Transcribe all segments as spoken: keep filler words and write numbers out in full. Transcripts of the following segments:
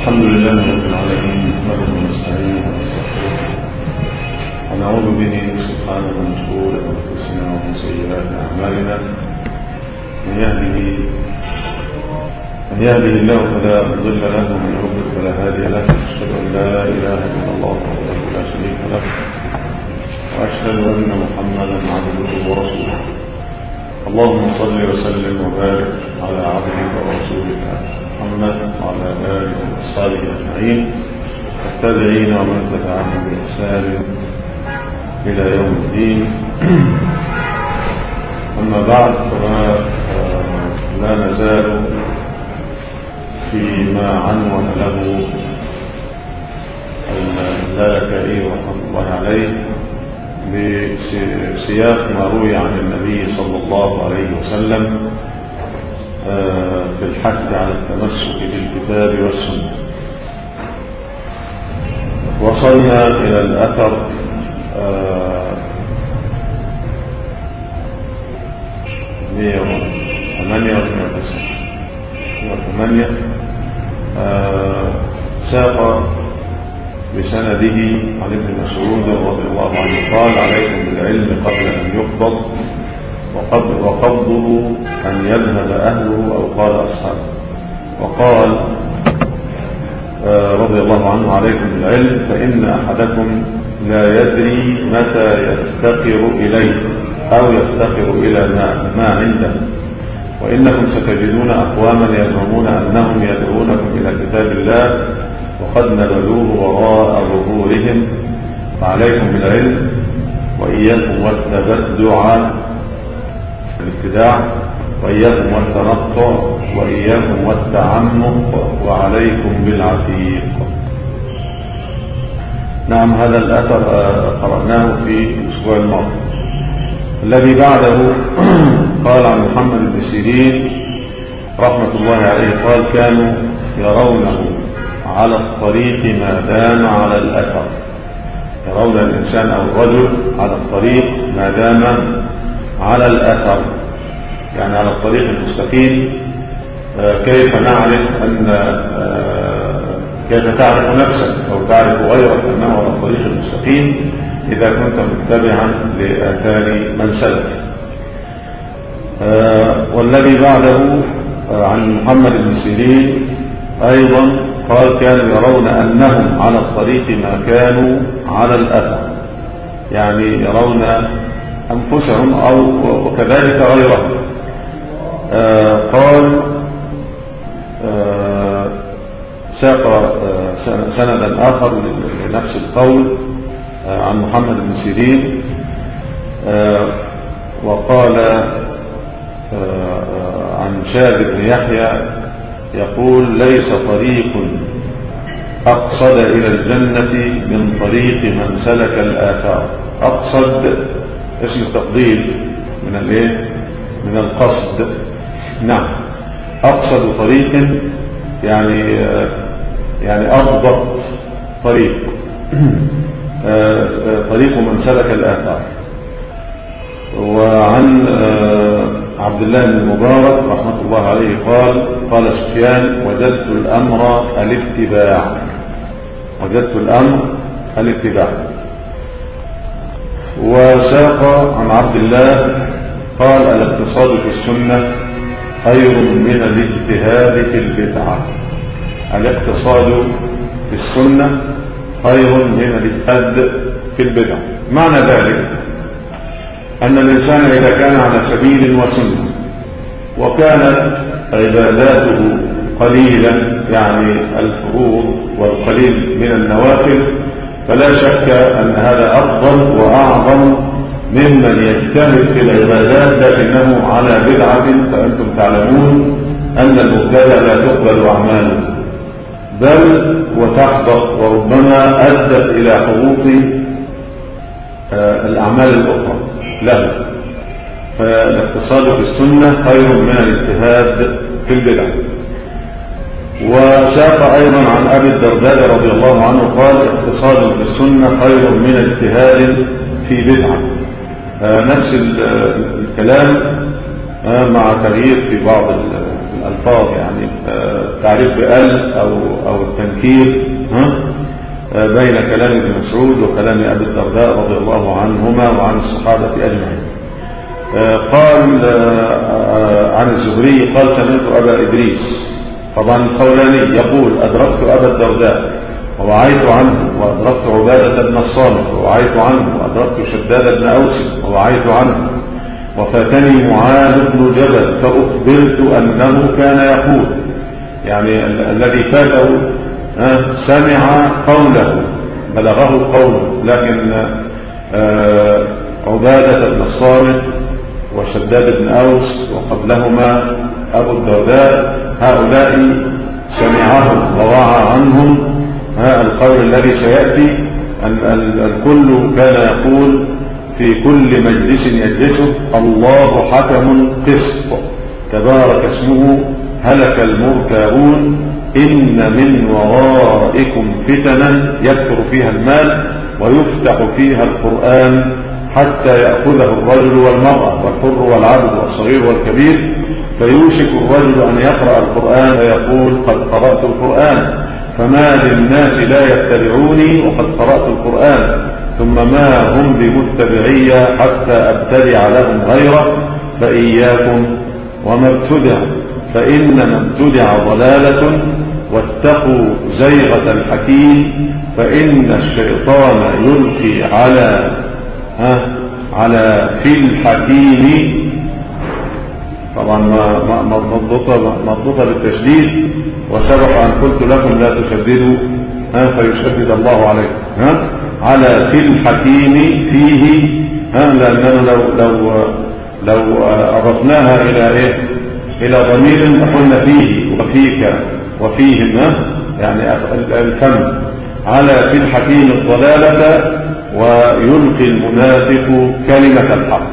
الحمد لله رب العالمين، نحمده ونستعينه ونستغفره ونعوذ به سبحانه من شرور انفسنا ومن سيئات اعمالنا. من يهده من يهده الله فلا مضل له ومن يضلل فلا هادي له. اشهد ان لا اله الا الله وحده لا شريك له، واشهد ان محمدا عبده ورسوله. اللهم صل وسلم وبارك على عبدك ورسولك محمد وعلى آله وصحبه أجمعين والتابعين ومن تبعهم بإحسان إلى يوم الدين. أما بعد، فلا نزال فيما عنون له اللالكائي رحمه الله عليه بسياق ما روي عن النبي صلى الله عليه وسلم في الحث على التمسك بالكتاب والسنة. وصلنا إلى الأثر مئة وثمانية وثمانية ساق بسنده عن ابن مسعود رضي الله عنه قال: عليكم بالعلم قبل أن يقبض وقبضه أن يذهب أهله، أو قال أصحابه. وقال رضي الله عنه: عليكم بالعلم فإن أحدكم لا يدري متى يفتقر إليه أو يفتقر إلى ما عنده، وإنكم ستجدون أقواما يزعمون أنهم يدعونكم إلى كتاب الله وقد نبذوه وراء ظهورهم، فعليكم بالعلم وإياكم والتبدع الابتداع، وإياكم والتنطع، وإياكم والتعمق، وعليكم بالعتيق. نعم، هذا الأثر قرأناه في الأسبوع الماضي. الذي بعده قال عن محمد بن سيرين رحمة الله عليه قال: كانوا يرونه على الطريق ما دام على الأثر. يرون الإنسان أو الرجل على الطريق ما دام على الأثر، يعني على الطريق المستقيم. كيف نعرف أن كيف تعرف نفسك أو تعرف غيرك أنه على الطريق المستقيم؟ إذا كنت متبعا لآثار من سلف. والذي بعده عن محمد بن سيرين أيضا قال: كانوا يرون أنهم على الطريق ما كانوا على الأثر، يعني يرون أنفسهم أو وكذلك غيرهم. آه قال آه ساق آه سندا آخر لنفس القول آه عن محمد بن سيرين، آه وقال آه عن شاذ بن يحيى يقول: ليس طريق أقصد إلى الجنة من طريق من سلك الآثار. أقصد اسم التفضيل من الايه من القصد. نعم، أقصد طريق يعني يعني أضبط طريق طريق من سلك الآثار. وعن عبد الله بن المبارك رحمة الله عليه قال: قال سفيان: وجدت الأمر الاتباع وجدت الأمر الاتباع. وساق عن عبد الله قال: الاقتصاد في السنة خير من الاجتهاد في البدعة. الاقتصاد في السنة خير من الاجتهاد في البدعة. معنى ذلك أن الإنسان إذا كان على سبيل وسنة وكانت عباداته قليلا، يعني الفروض والقليل من النوافل، فلا شك أن هذا أفضل وأعظم ممن يجتهد في العبادات لكنه على بدعة. فأنتم تعلمون أن المبتدع لا تقبل أعماله بل وتحبط، وربما أدت إلى حبوط الأعمال الأخرى له. فالاقتصاد في السنة خير من الاجتهاد في البدع. وساق أيضا عن أبي الدرداء رضي الله عنه قال: اقتصاد في السنة خير من اجتهاد في بدعة. نفس الكلام مع تغيير في بعض الألفاظ، يعني تعريف بأل أو أو التنكير بين كلام ابن مسعود وكلام أبي الدرداء رضي الله عنهما وعن الصحابة أجمعين. قال عن الزهري قال سمعت أبا إدريس، طبعا القولاني يقول أدركت أبا الدرداء ووعيت عنه، وأدركت عبادة بن الصامت ووعيت عنه، وأدركت شداد بن أوس ووعيت عنه، وفاتني معاذ بن جبل فأخبرت أنه كان يقول، يعني ال الذي فاته سمع قوله بلغه قوله، لكن عبادة بن الصامت وشداد بن أوس وقبلهما أبو الدرداء هؤلاء سمعهم ووعى عنهم القول الذي سيأتي. الكل كان يقول في كل مجلس يجلسه الله حكم قسط تبارك اسمه هلك المرتابون إن من ورائكم فتنا يكثر فيها المال ويفتح فيها القرآن حتى يأخذه الرجل والمرأة والحر والعبد والصغير والكبير، فيوشك الرجل أن يقرأ القرآن فيقول قد قرأت القرآن، فما للناس لا يتبعوني وقد قرأت القرآن، ثم ما هم بمتبعي حتى أبتدع لهم غيره، فإياكم وما ابتدع، فإنما ابتدع ضلالة، واتقوا زيغة الحكيم، فإن الشيطان يلقي على ها على في الحكيم، طبعا مضبوطة مضبوطة بالتشديد، وسبق أن قلت لكم لا تشددوا ها فيشدد الله عليكم، ها على في الحكيم فيه، ها لأننا لو لو لو أضفناها إلى إيه إلى ضمير قلنا فيه وفيك وفيهم، ها يعني الفم على في الحكيم الضلالة ويلقي المنافق كلمة الحق.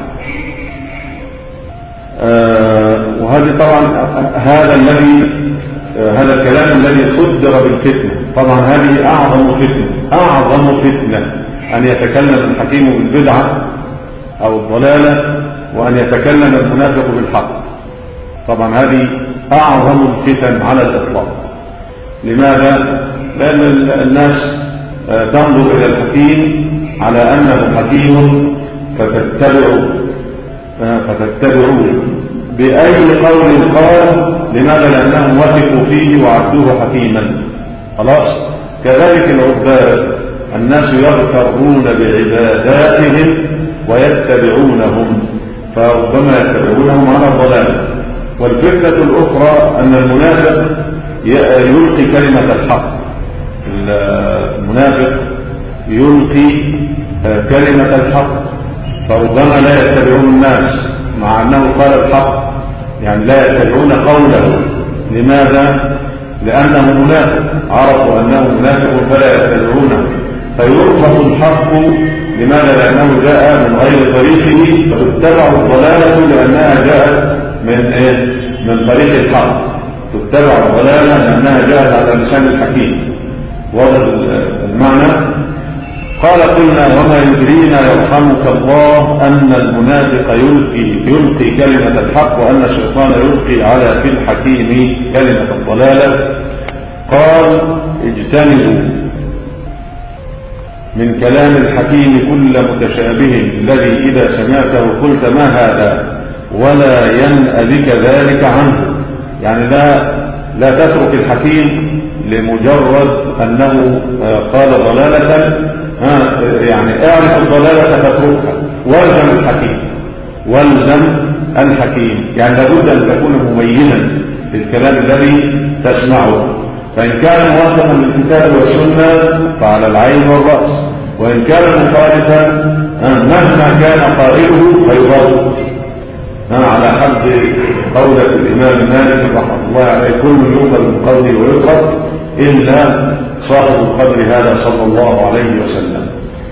آه وهذه طبعا هذا الذي آه هذا الكلام الذي صدر بالفتنة، طبعا هذه أعظم فتنة أعظم فتنة أن يتكلم الحكيم بالبدعة أو الضلالة وأن يتكلم المنافق بالحق، طبعا هذه أعظم الفتن على الإطلاق. لماذا؟ لأن الناس آه تنظر إلى الحكيم على أنه حكيم فتتبعوا فتتبعوا بأي قول قال، لماذا؟ لأنهم وثقوا فيه وعبدوه حكيما، خلاص. كذلك العباد الناس يغترون بعباداتهم ويتبعونهم، فربما يتبعونهم على الضلال. والفكرة الأخرى أن المنافق يلقي كلمة الحق، المنافق يلقي كلمة الحق، فربما لا يتبعون الناس مع أنه قال الحق، يعني لا يتبعون قوله. لماذا؟ لأنه منافق، عرفوا أنه منافق فلا يتبعونه، فيرفض الحق. لماذا؟ لأنه جاء من غير طريقه، فتتبع الضلالة لأنها جاءت من إيه؟ من طريق الحق، تتبع الضلالة لأنها جاءت على لسان الحكيم. واضح المعنى؟ قال قلنا وما يدرينا يرحمك الله أن المنافق يلقي, يلقي كلمة الحق وأن الشيطان يلقي على في الحكيم كلمة الضلالة. قال اجتنبوا من كلام الحكيم كل متشابه الذي إذا سمعته قلت ما هذا ولا ينأ بك ذلك عنه، يعني لا لا تترك الحكيم لمجرد أنه قال ضلالة، ها يعني اعرف الضلالة تتركها، والزم الحكيم والزم الحكيم، يعني لابد أن تكون مميزا في الكلام الذي تسمعه، فإن كان موافقا للكتاب والسنة فعلى العين والرأس، وإن كان مخالفا مهما كان قائله فيرد، على حد قولة الإمام مالك رحمه الله عليه كل يؤخذ من قوله ويترك إلا صاحب القدر هذا صلى الله عليه وسلم.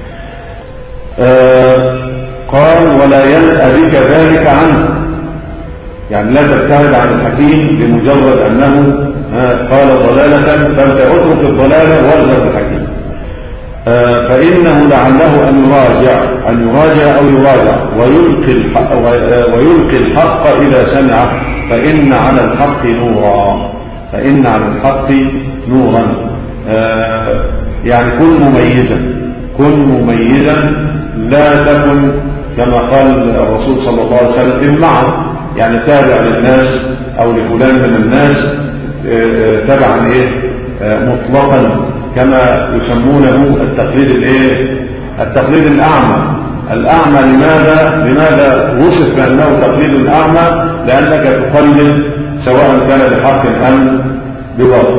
آه قال ولا ينأ بك ذلك عنه، يعني لا تبتعد عن الحكيم بمجرد أنه آه قال ضلالة فأنت اترك الضلالة والزم الحكيم. آه فإنه لعله أن يراجع أن يراجع أو يراجع ويلقي الحق, ويلقي الحق إذا سمعه، فإن على الحق نورا فإن على الحق نورا آه يعني كن مميزا كن مميزا لا تكن كما قال الرسول صلى الله عليه وسلم معه يعني تابع للناس أو لفلان من الناس تبعا إيه مطلقا كما يسمونه التقليد الإيه التقليد الأعمى. الأعمى لماذا لماذا وصف بأنه تقليد أعمى؟ لأنك تقلد سواء كان بحق أم بباطل.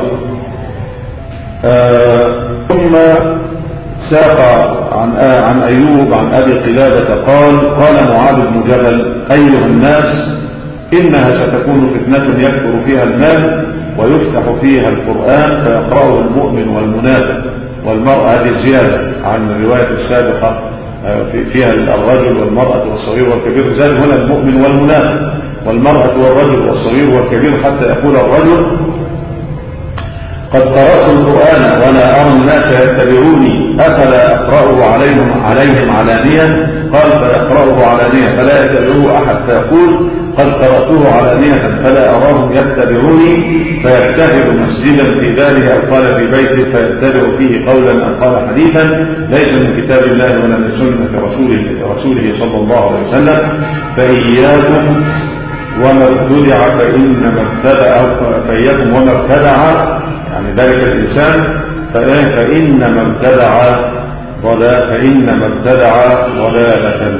آه ثم ساق عن عن أيوب عن أبي قلابة قال قال معاذ بن جبل أيها الناس إنها ستكون فتنة يكثر فيها المال ويفتح فيها القرآن فيقرأه المؤمن والمنافق والمرأة. هذه زيادة عن الرواية السابقة فيها الرجل والمرأة والصغير والكبير، زاد هنا المؤمن والمنافق والمرأة والرجل والصغير والكبير حتى يقول الرجل قد قرأت القرآن ولا أرى الناس يتبعوني أفلا أقرأه عليهم عليهم علانية؟ قال فيقرأه علانية فلا يتبعه أحد فيقول قد قرأته علانية فلا أراهم يتبعوني فيجتهد مسجدا في داره أو قال في بيته فيتبع فيه قولا أو قال حديثا ليس من كتاب الله ولا من سنة رسوله, رسوله صلى الله عليه وسلم. فإياكم وما ابتدع فإنما ابتدع فإياكم وما ابتدع يعني ذلك الإنسان فإنما ابتدع ضلال فإنما ابتدع ضلالة.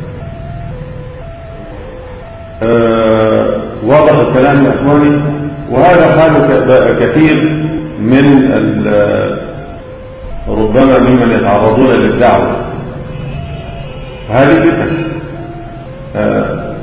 أه واضح الكلام يا إخواني. وهذا حال كثير من ربما ممن يتعرضون للدعوة هذه فتنة. أه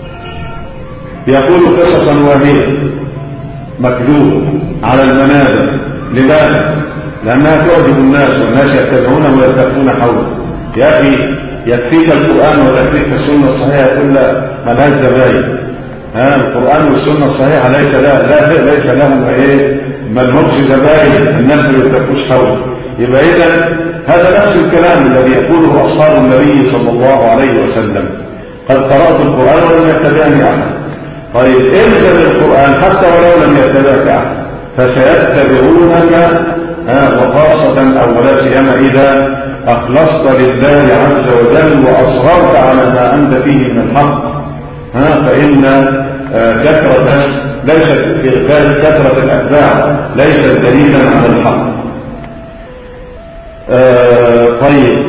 يقول قصصا وهي مكذوب على المنابر. لماذا؟ لأنها تعجب الناس والناس يتبعونه ويتبعون حوله. يا أخي يكفيك القرآن ويكفيك السنة الصحيحة كل ملهاش زباين. ها القرآن والسنة الصحيحة ليس لا لا ليس لهم ايه ملهمش زباين الناس اللي يتبعوش حوله. يبقى إذا هذا نفس الكلام الذي يقوله أصحاب النبي صلى الله عليه وسلم قد قرأت القرآن ولم يتبعني أحد. طيب الزم القرآن حتى ولو لم يتبعك أحد فسيتبعونك وخاصة أو ولا سيما إذا أخلصت لله عز وجل وأصررت على ما أنت فيه من الحق. ها فإن كثرة ليست كثرة الأتباع ليست دليلا على الحق. آه طيب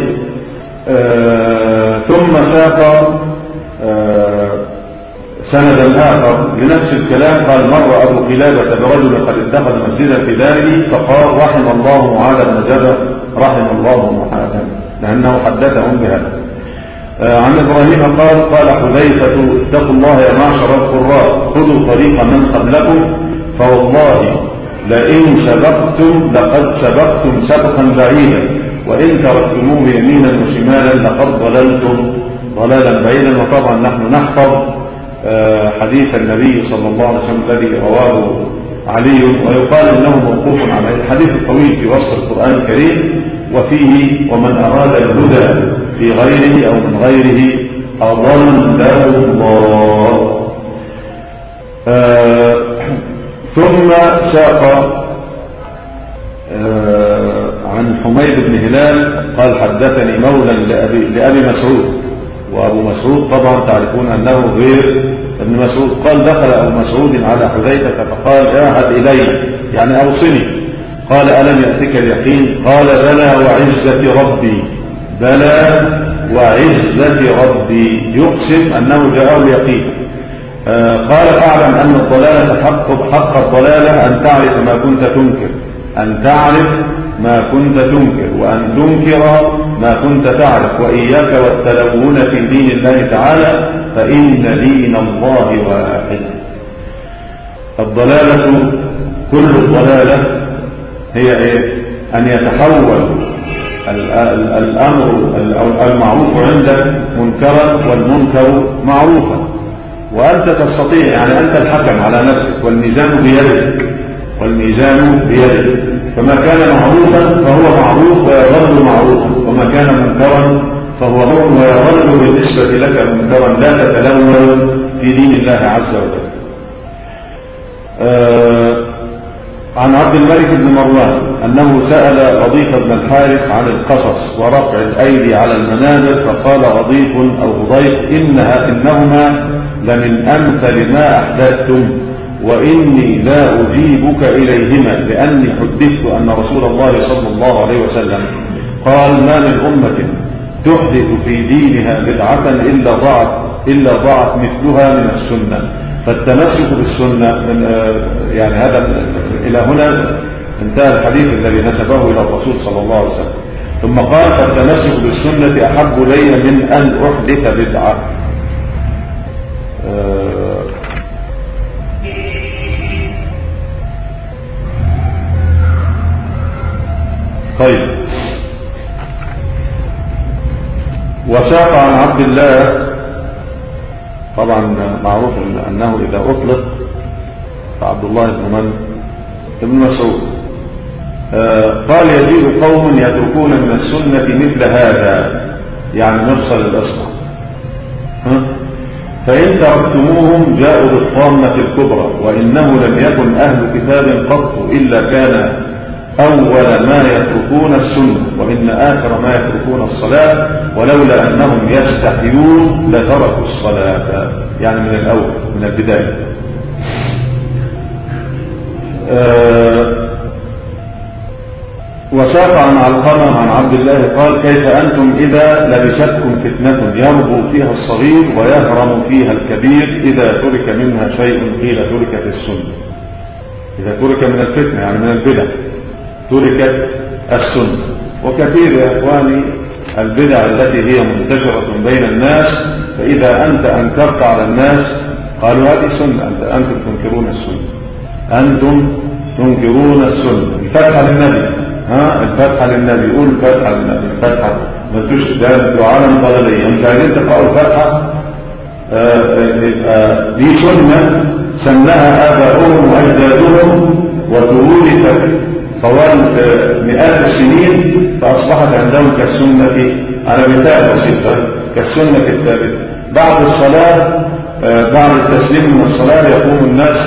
آه ثم ساق آه سندا آخر لنفس الكلام قال مر أبو قلابة برجل قد اتخذ مسجدا في داره فقال رحم الله معاذ بن جبل رحم الله معاذ لأنه حدثهم بهذا. آه عن إبراهيم قال قال حذيفة اتقوا الله يا معشر القراء خذوا طريق من قبلكم فوالله لئن سبقتم لقد سبقتم سبقا بعيدا وإن تركتموه يمينا وشمالا لقد ضللتم ضلالا بعيدا. وطبعا نحن نحفظ حديث النبي صلى الله عليه وسلم الذي رواه علي ويقال انه موقوف على الحديث الطويل في وصف القرآن الكريم وفيه ومن اراد الهدى في غيره او من غيره اضله الله. آه ثم ساق آه عن حميد بن هلال قال حدثني مولى لأبي, لأبي مسعود. وأبو مسعود طبعا تعرفون أنه غير ابن مسعود. قال دخل أبو مسعود على حذيفة فقال اعهد إلي يعني أوصني. قال ألم يأتك اليقين؟ قال بلى وعزة ربي بلى وعزة ربي يقسم أنه جاءه اليقين. آه قال فاعلم أن الضلالة حق, حق الضلالة أن تعرف ما كنت تنكر أن تعرف ما كنت تنكر وأن تنكر ما كنت تعرف وإياك والتلون في دين الله تعالى فإن دين الله واحد. الضلالة كل الضلالة هي إيه؟ أن يتحول الأمر المعروف عندك منكرا والمنكر معروفا وأنت تستطيع يعني أنت الحكم على نفسك والميزان بيدك والميزان بيدك. فما كان معروفا فهو معروف ويظل معروفا وما كان منكرا فهو منكر ويظل بالنسبة لك منكرا. لا تتلون في دين الله عز وجل. آه عن عبد الملك بن مروان أنه سأل غضيف بن الحارث عن القصص ورفع الأيدي على المنابر، فقال غضيف أو غضيف إنها إنهما لمن أمثل ما أحدثتم، وإني لا أجيبك إليهما لأني حدثت أن رسول الله صلى الله عليه وسلم قال ما من أمة تحدث في دينها بدعة إلا ضاعت إلا ضاعت مثلها من السنة. فالتمسك بالسنة من يعني هذا إلى هنا انتهى الحديث الذي نسبه إلى الرسول صلى الله عليه وسلم. ثم قال فالتمسك بالسنة أحب لي من أن أحدث بدعة. طيب. وساق عن عبد الله، طبعا معروف أنه إذا أطلق فعبد الله بن من ابن مسعود قال يجيء قوم يتركون من السنة مثل هذا، يعني مفصل الأصبع، فإن تركتموهم جاءوا بالطامة الكبرى، وإنه لم يكن أهل كتاب قط إلا كان أول ما يتركون السنة، وإن آخر ما يتركون الصلاة، ولولا أنهم يستحيون لتركوا الصلاة، يعني من الأول من البداية. أه وساق عن علقمة عن عبد الله قال كيف أنتم إذا لبستكم فتنة يربو فيها الصغير ويهرم فيها الكبير إذا ترك منها شيء قيل تركت السنة. إذا ترك من الفتنة يعني من البدع تركت السنة. وكثير يا إخواني البدع التي هي منتشرة بين الناس، فإذا أنت أنكرت على الناس قالوا هذه سنة، أنت أنتم تنكرون السنة، أنتم تنكرون السنة. الفتحة للنبي، ها الفتحة للنبي، قول الفتحة للنبي، الفتحة ما تقولش ده دعاء ضلالية، أنت عايزين تقرأوا الفتحة دي سنة سنها آباؤهم وأجدادهم وتورثت طوال مئات السنين، فأصبحت عندهم كالسنة على مثال بسيطة كالسنة الثابتة. بعد الصلاة بعد التسليم من الصلاة يقوم الناس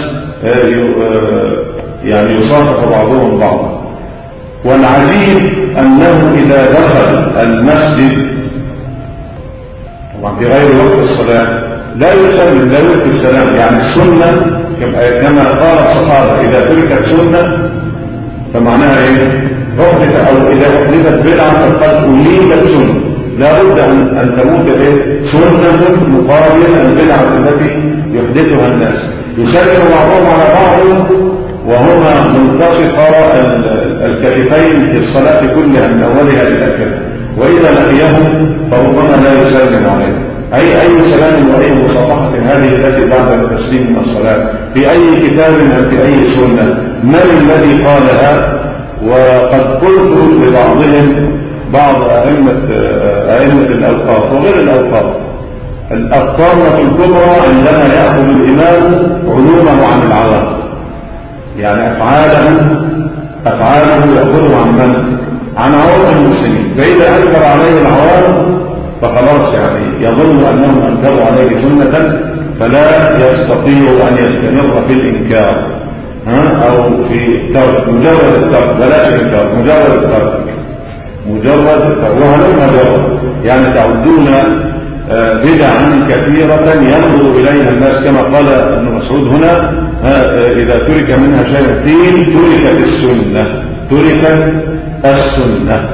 يعني يصافح بعضهم بعضا. والعجيب أنه إذا دخل المسجد طبعا في غير وقت الصلاة لا يسلم لا يلقي السلام، يعني السنة كما قال الصحابة إذا تركت سنة فمعناها ايه؟ أحدث أو إذا أحدثت بدعة فقد أوليت سنة، لا بد أن, أن تموت ايه؟ سنة مقابل البدعة التي يحدثها الناس. يسلم بعضهم على بعض وهما منتصفا الكتفين في الصلاة كلها من أولها إلى آخرها، وإذا لقيهم فربما لا يسلم عليهم. أي أي سلام وأي مصافحة هذه التي بعد التسليم من الصلاة في أي كتاب أو في أي سنة؟ من الذي قالها؟ وقد قلت لبعضهم بعض أئمة أئمة الأوقاف وغير الأوقاف الطامة الكبرى عندما يأخذ الإمام علومه عن العوام، يعني أفعاله أفعاله يأخذه عن من؟ عن عوام المسلمين، فإذا أنكر عليه العوام فخلاص يعني يظن أنهم أنكروا عليه سنة فلا يستطيع أن يستمر في الإنكار ها أو في الترك، مجرد الترك بلاش الإنكار، مجرد الترك مجرد الترك وهلم مجرد، يعني تعدون بدعا كثيرة ينظر إليها الناس كما قال ابن مسعود هنا إذا ترك منها شيء قيل تركت السنة تركت السنة.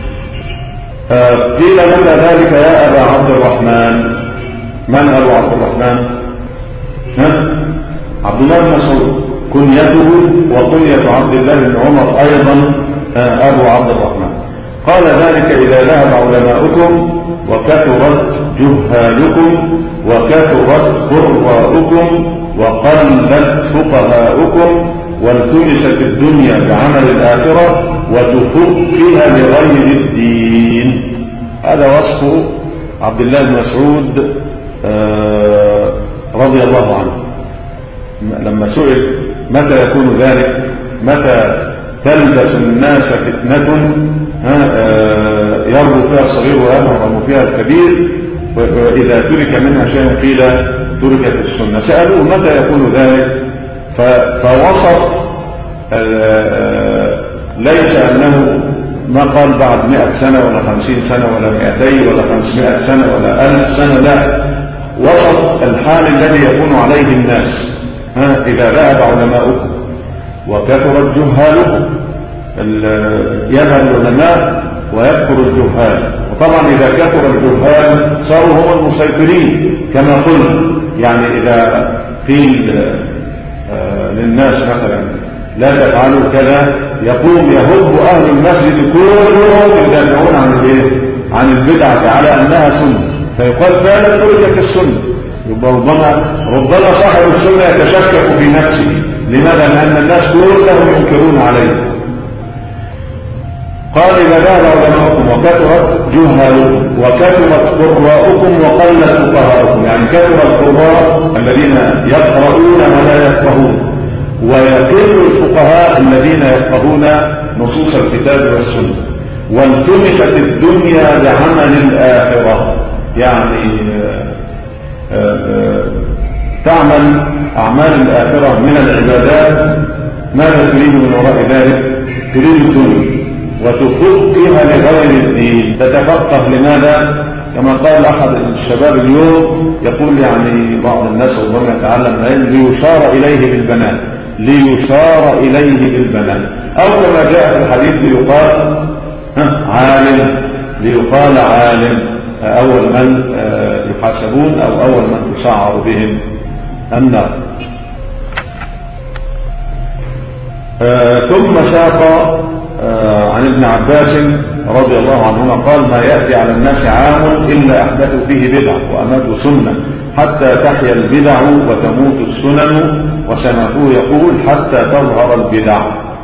قيل متى ذلك يا أبا عبد الرحمن؟ من أبو عبد الرحمن؟ ها؟ عبد الله بن مسعود كنيته وكنية عبد الله بن عمر أيضا أبو عبد الرحمن. قال ذلك إذا ذهب علماؤكم وكثرت جهالكم وكثرت قراءكم وقلت فقهاؤكم والتمست الدنيا بعمل الآخرة وتفقها لغير الدين. هذا وصف عبد الله بن مسعود رضي الله عنه لما سئل متى يكون ذلك، متى تلبس الناس فتنة يربو فيها الصغير ويهرم فيها الكبير وإذا ترك منها شيء قيل تركت السنة. سألوه متى يكون ذلك فوصف ليس أنه ما قال بعد مئة سنة ولا خمسين سنة ولا مئتين ولا خمسمائة سنة ولا ألف سنة، لا، وصف الحال الذي يكون عليه الناس ها إذا ذهب علماؤكم وكثرت جهالكم. يذهب العلماء ويكثر الجهال، وطبعا إذا كثر الجهال صاروا هم المسيطرين كما قلت. يعني إذا قيل للناس مثلا لا تفعلوا كذا، يقوم يهب أهل المسجد كلهم يدافعون عن الايه؟ عن البدعة على أنها سنة، فيقال فعلا تركت السنة. ربما ربما صاحب السنة يتشكك في نفسه. لماذا؟ لأن الناس كلهم ينكرون عليه. قال إذا ذهب علماؤكم وكثرت جهالكم وكثرت قراءكم وقلت فقهاؤكم، يعني كثر القراء الذين يقرؤون ولا يفقهون، ويقل الفقهاء الذين يفقهون نصوص الكتاب والسنة، والتمست الدنيا بعمل الآخرة، يعني تعمل أعمال الآخرة من العبادات. ماذا تريد من وراء ذلك؟ تريد الدنيا وتفقها لغير الدين. تتفقه لماذا؟ كما قال أحد الشباب اليوم، يقول يعني بعض الناس ربما يتعلم العلم ليشار إليه بالبنات، ليشار إليه بالبنات، أو كما جاء في الحديث ليقال عالم، ليقال عالم، أول من يحاسبون أو أول من تسعر بهم النار. ثم ساق عن ابن عباس رضي الله عنهما قال: ما يأتي على الناس عام إلا أحدثوا فيه بدعة وأماتوا سنة، حتى تحيا البدع وتموت السنن، وسمعوه يقول: حتى تظهر البدع.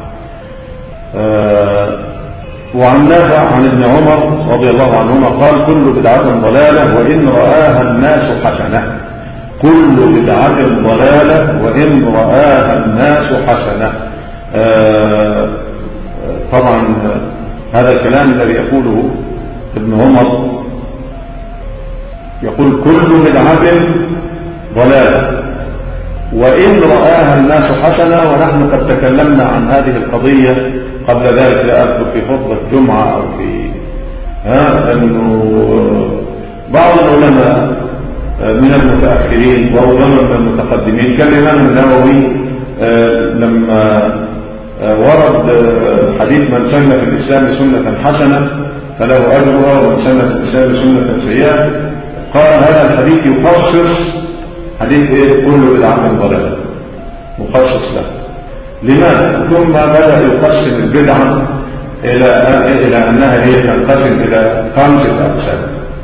وعن نافع عن ابن عمر رضي الله عنهما قال: كل بدعة ضلالة وإن رآها الناس حسنة. كل بدعة ضلالة وإن رآها الناس حسنة. طبعا هذا الكلام الذي يقوله ابن عمر، يقول كل بدعة ضلالة وإن رآها الناس حسنة. ونحن قد تكلمنا عن هذه القضية قبل ذلك، لا أذكر في خطبة جمعة أو في ها أنه بعض العلماء من المتأخرين وربما من المتقدمين كالإمام النووي لما ورد حديث من سن في الإسلام سنة حسنة فله أجرها، ومن سن في الإسلام سنة سيئة، قال هذا الحديث يخصص حديث إيه؟ كل بدعة ضلالة، مخصص له. لماذا؟ ثم بدأ يقسم البدعة إلى إلى أنها هي تنقسم إلى خمسة أقسام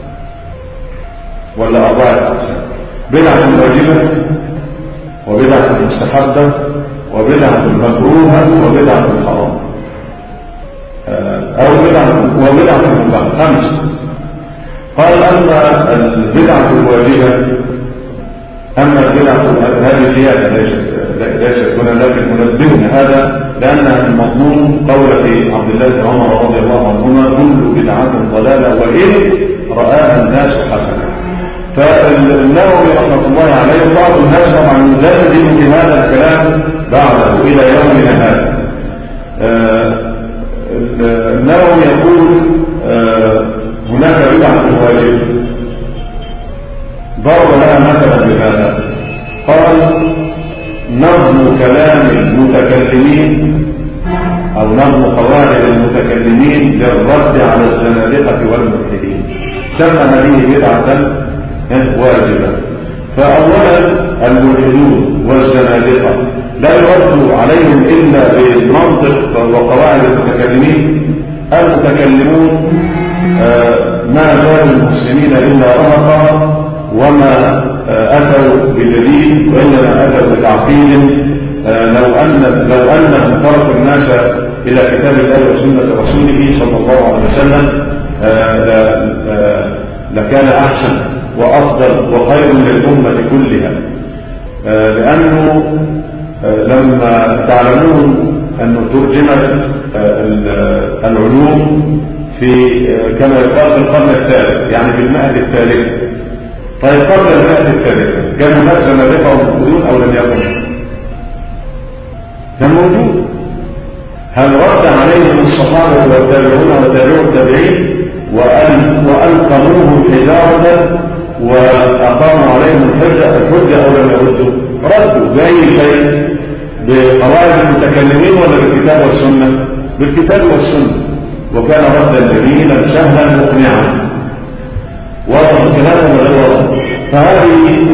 ولا أربعة أقسام: بدعة واجبة، وبدعة مستحبة، وبدعة مكروهة، وبدعة حرام، أو بدعة وبدعة مباحة. خمسة. قال: أما البدعة الواجبة، أما البدعة هذه زيادة ليست ليست هنا، لكن منبهنا هذا لأنها من مضمون قولة عبد الله بن عمر رضي الله عنهما: كل بدعة ضلالة وإن رآها الناس حسنة. فالنووي رحمة الله عليه بعض الناس طبعا لا يزيد في هذا الكلام بعده إلى يومنا هذا. النووي يقول هناك بدعة واجب، ضرب لها مثلا بهذا، قال: نظم كلام المتكلمين أو نظم قواعد المتكلمين للرد على الزنادقة والملحدين، سمى هذه بدعة واجبة. فأولا الملحدون والزنادقة لا يرد عليهم إلا بالمنطق وقواعد المتكلمين. المتكلمون ما زالوا المسلمين إلا رهقا، وما أتوا بدليل وإنما أتوا بتعقيد. لو أن لو أنهم تركوا الناس إلى كتاب الله وسنة رسوله صلى الله عليه وسلم لكان أحسن وأفضل وخير للأمة كلها. لأنه لما تعلمون أنه ترجمت العلوم في كما يقال في القرن الثالث، يعني في المئة الثالثة. طيب قبل المئة الثالثة كان هناك زنادقة وملحدون أو لم يكن؟ ده موجود. هل رد عليهم الصحابة والتابعون وتابعوا التابعين وألقموه حجارة وأقاموا عليهم الحجة الحجة أو لم يردوا؟ ردوا بأي شيء؟ بقواعد المتكلمين ولا بالكتاب والسنة؟ بالكتاب والسنة، وكان ردا جميلا سهلا مقنعا. واضح الكلام ولا غير واضح؟ فهذه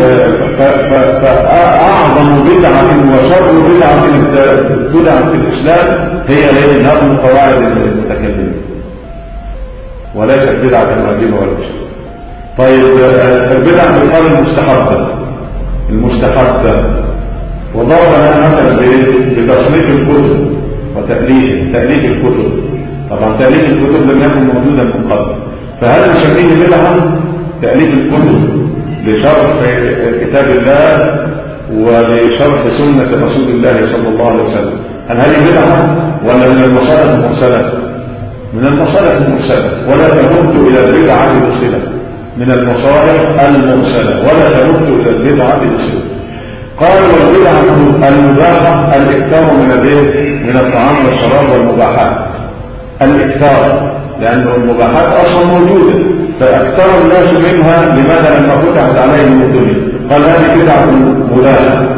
فأعظم بدعة وشر بدعة بدعة في الإسلام هي نظم قواعد المتكلمين، وليست بدعة واجبة ولا شيء. طيب البدعة بالقول المستحبة المستحبة وضرب لنا مثلا بتصنيف الكتب وتأليف تأليف الكتب. طبعا تأليف الكتب لم يكن موجودا من قبل، فهل نسميه بدعة تأليف الكتب لشرح كتاب الله ولشرح سنة رسول الله صلى الله عليه وسلم؟ هل هذه بدعة ولا من المصالح المرسلة؟ من المصالح المرسلة، ولا تمت إلى البدعة بصلة. من المصالح المرسلة ولا تمت إلى البدعة بصلة. قال والبدعة المباحة الإكثار من البيت من الطعام والشراب والمباحات. الإكثار لأن المباحات أصلا موجودة، فأكثر الناس منها لماذا لما فتحت عليهم الدنيا؟ قال هذه بدعة مباحة.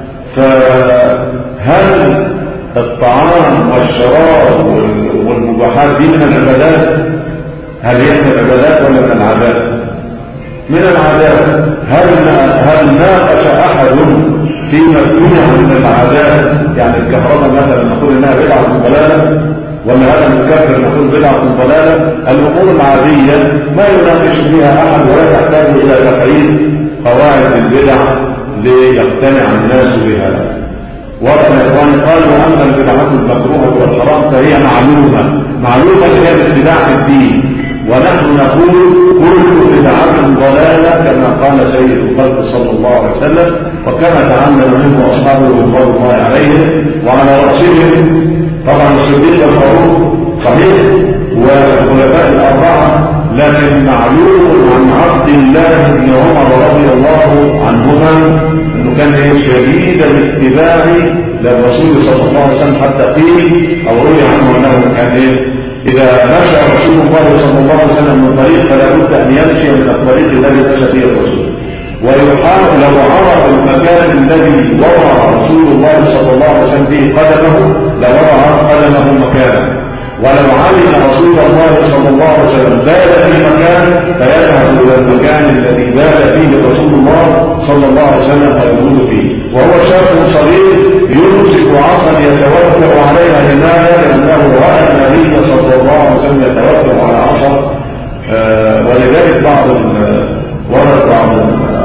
فهل الطعام والشراب والمباحات دي من العبادات؟ هل هي من العبادات ولا من العادات؟ من العادات. هل هل ناقش أحد فيما ابتدع من العادات؟ يعني الكهرباء مثلا نقول إنها بدعة ضلالة، ولا هذا المكفر نقول بدعة ضلالة؟ الأمور العادية ما يناقش فيها أحد ولا تحتاج إلى تقعيد قواعد البدع ليقتنع الناس بها. واضح يا إخواني؟ قالوا أما البدعة المكروهة والحرام فهي معلومة معلومة هي الابتداع في الدين، ونحن نقول كل بدعة ضلالة كما قال سيد الخلق صلى الله عليه وسلم، وكما تعلم منه أصحابه رضوان الله عليهم، وعلى رأسهم طبعا الصديق الفاروق صحيح والخلفاء الأربعة. لكن معلوم عن عبد الله بن عمر رضي الله عنهما أنه كان شديد الاتباع للرسول صلى الله عليه وسلم، حتى قيل أو روي عنه أنه كان إذا مشى رسول الله صلى الله عليه وسلم من طريق فلا بد أن يمشي من الطريق الذي مشى فيه الرسول. ويحاول لو عرف المكان الذي وضع رسول الله صلى الله عليه وسلم فيه قدمه لوضع قدمه مكانه، ولو علم رسول الله صلى الله عليه وسلم بال في مكان فيذهب إلى المكان الذي بال فيه رسول الله صلى الله عليه وسلم فيموت فيه. وهو شاب صغير يمسك عصا يتوكل عليها لماذا؟ لأنه رأى النبي صلى الله عليه وسلم يتوكل على عصا. آه ولذلك بعض ورد بعض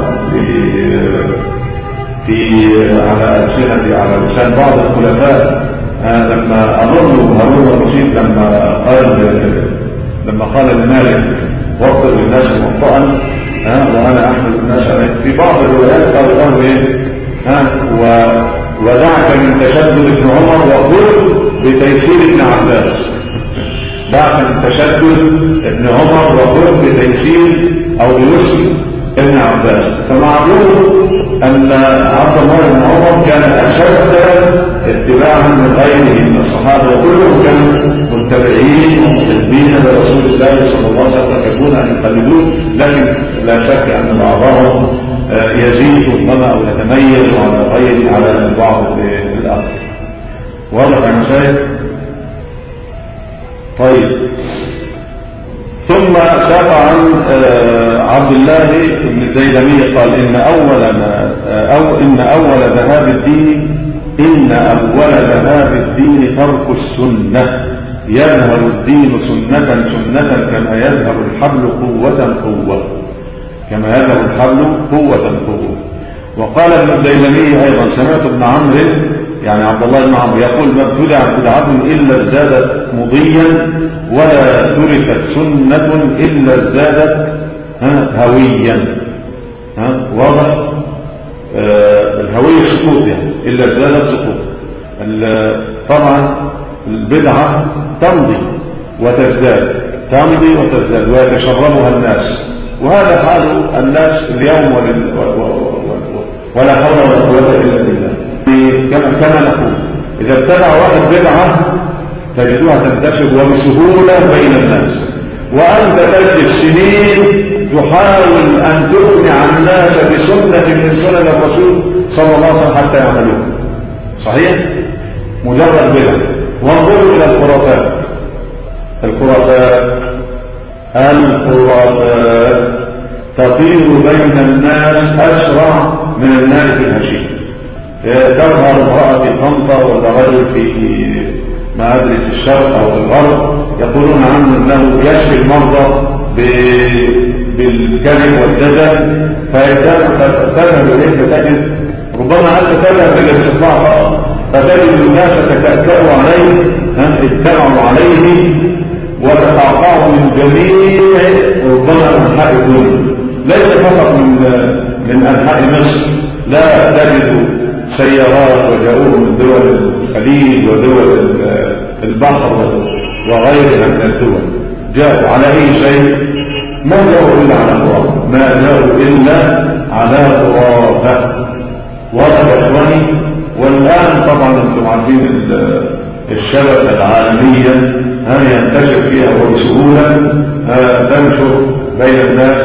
في على ألسنة على لسان بعض الخلفاء آه لما أظن هارون الرشيد لما قال لما قال لمالك وقت للناس مخطئا آه وأنا أحمل الناس عليك، في بعض الروايات قال له إيه ها ودعك من تشدد ابن عمر وقل بتيسير ابن عباس. دعك من تشدد ابن عمر وقل بتيسير أو بيسر ابن عباس. فمعلوم أن عبد الله بن عمر كان أشد اتباعا من غيره من الصحابة، وكلهم كانوا متبعين ومحبين لرسول الله صلى الله عليه وسلم يحبون أن يقلدوه، لكن لا شك أن بعضهم يزيد ربما أو يتميز على غيره على البعض الآخر. واضح يا مشايخ؟ طيب، ثم ساق عن عبد الله بن الديلمي قال إن أول ما أو إن أول ذهاب الدين إن أول ذهاب الدين ترك السنة، يذهب الدين سنة سنة كما يذهب الحبل قوة قوة كما يذهب الحبل قوة قوة. وقال ابن الديلمي أيضا سمعت ابن عمرو يعني عبد الله بن عمرو يقول ما ابتدعت بدعة إلا ازدادت مضيا ولا تركت سنة إلا ازدادت هويا. ها واضح؟ آه الهوية سقوط يعني إلا ازدادت سقوط. طبعا البدعة تمضي وتزداد تمضي وتزداد ويتشربها الناس، وهذا حال الناس اليوم ولا حول ولا قوة إلا بالله. كما كما نقول إذا ابتدع واحد بدعة تجدوها تنتشر وبسهولة بين الناس، وأنت تجلس سنين تحاول أن تقنع الناس بسنة من سنن الرسول صلى الله عليه وسلم حتى يعملوها. صحيح؟ مجرد بدعة. وانظروا إلى الخرافات. الخرافات الخرافات تطير بين الناس أسرع من النار في الهشيم. تظهر امرأة في طنطا ولا رجل في ما أدري في الشرق أو في الغرب يقولون عنه أنه يشفي المرضى بالكذب والدجل، فتذهب إليه فتجد ربما أنت تذهب إلى الاستطلاع فقط فتجد الناس تتأكأوا عليه اتبعوا عليه وتتعقعوا من جميع ربما أنحاء الدنيا، ليس فقط من من أنحاء مصر، لا تجد سيارات وجاءوا من دول الخليج ودول البحر وغيرها من الدول، جاءوا على أي شيء؟ ما جاءوا إلا على خرافة، ما جاءوا إلا على خرافة. واضح يا إخواني؟ والآن طبعا أنتم عارفين الشبكة العالمية ها ينتشر فيها وبسهولة تنشر بين الناس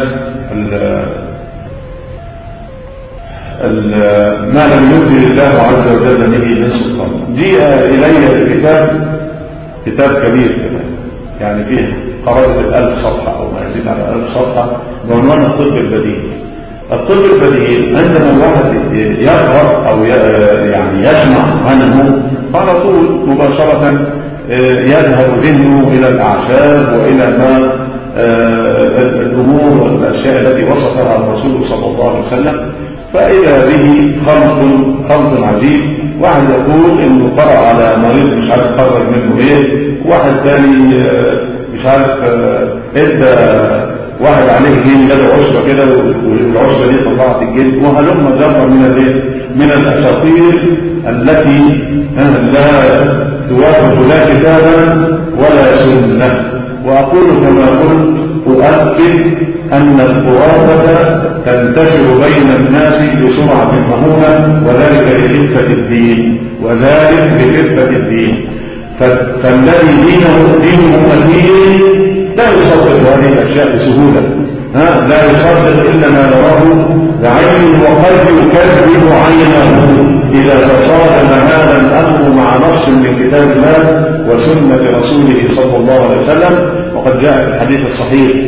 ما لم يبدل الله عز وجل به من سلطان. جيء إلي الكتاب كتاب كبير كمان يعني فيه قرابة الألف صفحة أو ما يزيد على ألف صفحة بعنوان الطب البديل. الطب البديل عندما الواحد يقرأ أو يعني يسمع عنه على طول مباشرة يذهب ذهنه إلى الأعشاب وإلى ما الأمور والأشياء التي وصفها الرسول صلى الله عليه وسلم، فإذا به خلط خلط عجيب. واحد يقول إنه قرأ على مريض مش عارف خرج منه إيه، واحد ثاني مش عارف إدى واحد عليه جين جاب عشرة كده والعشرة دي طلعت الجلد، وهلم جرى من الايه من الاساطير التي لا توافق لا كتابا ولا سنه. واقول كما قلت اؤكد ان الخرافه تنتشر بين الناس بسرعه مهوله، وذلك لخفه الدين وذلك لخفه الدين. فالذي دينه دينه متين لا يصدق هذه الأشياء بسهولة، ها لا يصدق إلا ما يراه بعينه، وقد يكذب عينه إذا تصادم هذا الأمر مع نص من كتاب الله وسنة رسوله صلى الله عليه وسلم. وقد جاء في الحديث الصحيح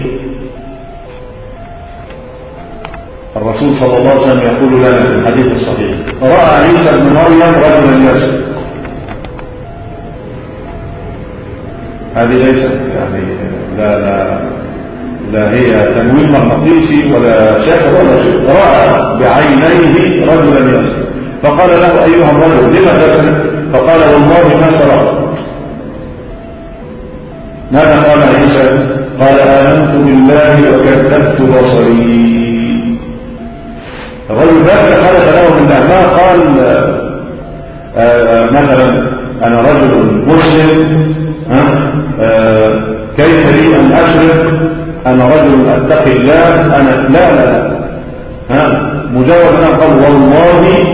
الرسول صلى الله عليه وسلم يقول لنا في الحديث الصحيح: رأى عيسى بن مريم رجلا يسرق. هذه ليست يعني لا لا لا هي تنويم مغناطيسي ولا سحر ولا شيء. رأى بعينيه رجلا يسرق فقال له: أيها الرجل لما تسرق؟ فقال: والله ما سرقت. ماذا قال عيسى؟ قال: آمنت بالله وكذبت بصري. الرجل ذلك خلق له بالله، ما قال آآ آآ مثلا أنا رجل مسلم ها آه كيف لي أن أشرك، أنا رجل أتقي الله، أنا لا لا لا ها مجرد أن قال والله.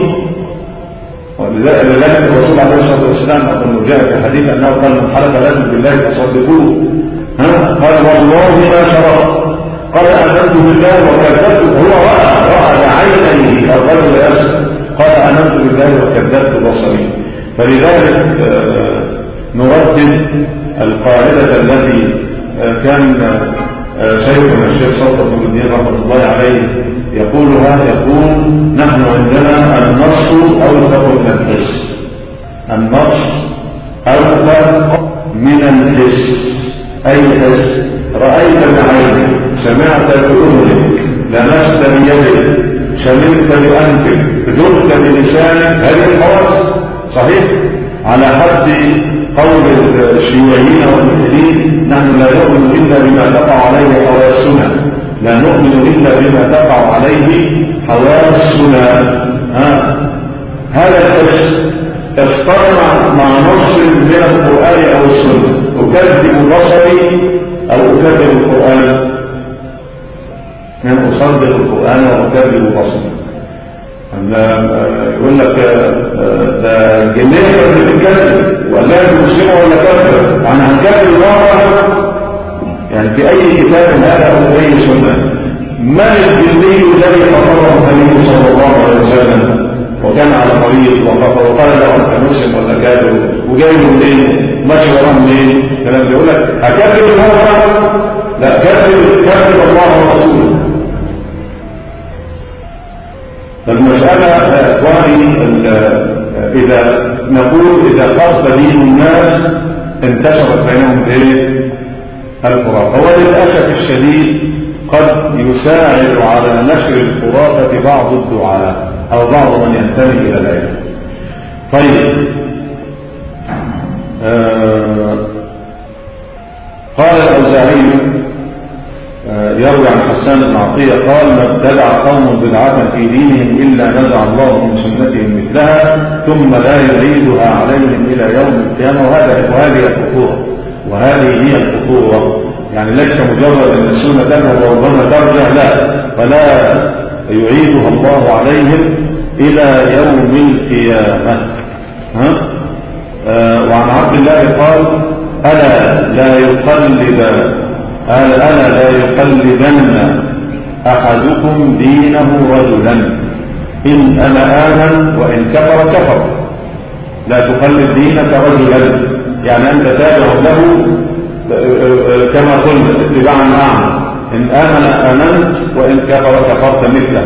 ولذلك الرسول عليه الصلاة والسلام أظن جاء في الحديث أنه قال: من حلف لكم بالله فصدقوه. ها قال: والله ما شرط. قال: آمنت بالله وكذبت. هو رأى رأى بعينه الرجل يسرق، قال: آمنت بالله وكذبت بصري. فلذلك آه نردد القاعدة التي كان شيخنا الشيخ صفوة بن الدين رحمة الله عليه يقولها، يقول: نحن عندنا النص أوثق من الحس. النص أوثق من الحس. أي حس؟ رأيت بعينك، سمعت بأذنك، لمست بيدك، شممت بأنفك، ذقت بلسانك، هذه الحواس. صحيح؟ على حد قول الشيوعيين والملحدين: نحن لا نؤمن إلا بما تقع عليه حواسنا، لا نؤمن إلا بما تقع عليه حواسنا. ها هذا الحس اصطدم مع نص من القرآن أو السنة. أكذب بصري أو أكذب القرآن؟ من أصدق القرآن وأكذب بصري. يقول لك ده الجنيه اللي بتتكلم ولا مسلمه ولا كافر، يعني هنكفر الواقع. يعني في اي كتاب هذا او اي سنه، من الجني الذي فطره النبي صلى الله عليه وسلم وكان على طريق وقال له انت مسلم ولا كافر وجاي منين ماشي وراه منين؟ الكلام بيقول لك هكفر الواقع؟ لا، كفر كفر الله ورسوله. فالمسألة وهي إذا نقول إذا قصد دين الناس انتشرت بينهم إيه؟ الخرافة. وللأسف الشديد قد يساعد على نشر الخرافة بعض الدعاة أو بعض من ينتمي إلى العلم. طيب، آه قال الأوزاعي يروي عن حسان بن عطية قال: ما ابتدع قوم بدعة في دينهم إلا نزع الله من سنتهم مثلها ثم لا يعيدها عليهم إلى يوم القيامة. وهذا وهذه الخطورة وهذه هي الخطورة. يعني ليس مجرد أن السنة تذهب وربما ترجع، لا، فلا يعيدها الله عليهم إلى يوم القيامة. ها؟ آه وعن عبد الله قال: ألا لا يقلب قال ألا لا يقلبن أحدكم دينه رجلا إن أنا آمن وإن كفر كفر. لا تقلب دينك رجلا، يعني أنت تابع له كما قلت اتباعا أعمى. إن آمن آمنت وإن كفر كفرت مثله.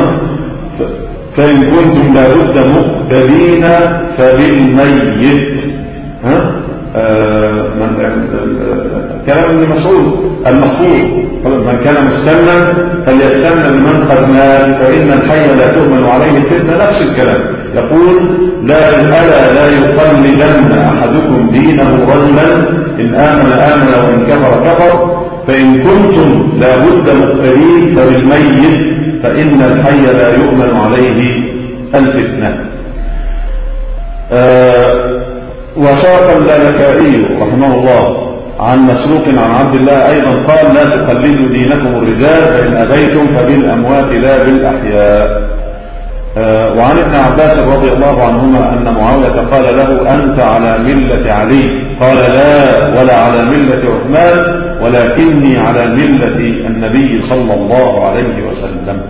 فإن كنتم لابد مقتدين فبالميت. ها؟ آه كلام ابن مسعود المحفوظ: من كان مستنا فليستن بمن قد مات فإن الحي لا تؤمن عليه الفتنة. نفس الكلام يقول: لا ألا لا يقلدن أحدكم دينه رجلا إن آمن آمن وإن كفر كفر. فإن كنتم لابد مقتدين فبالميت فإن الحي لا يؤمن عليه الفتنة. آه وساق اللالكائي رحمه الله عن مسروق عن عبد الله أيضا قال: لا تقلدوا دينكم الرجال فإن أبيتم فبالأموات لا بالأحياء. آه وعن ابن عباس رضي الله عنهما أن معاوية قال له: أنت على ملة علي؟ قال: لا، ولا على ملة عثمان، ولكني على ملة النبي صلى الله عليه وسلم.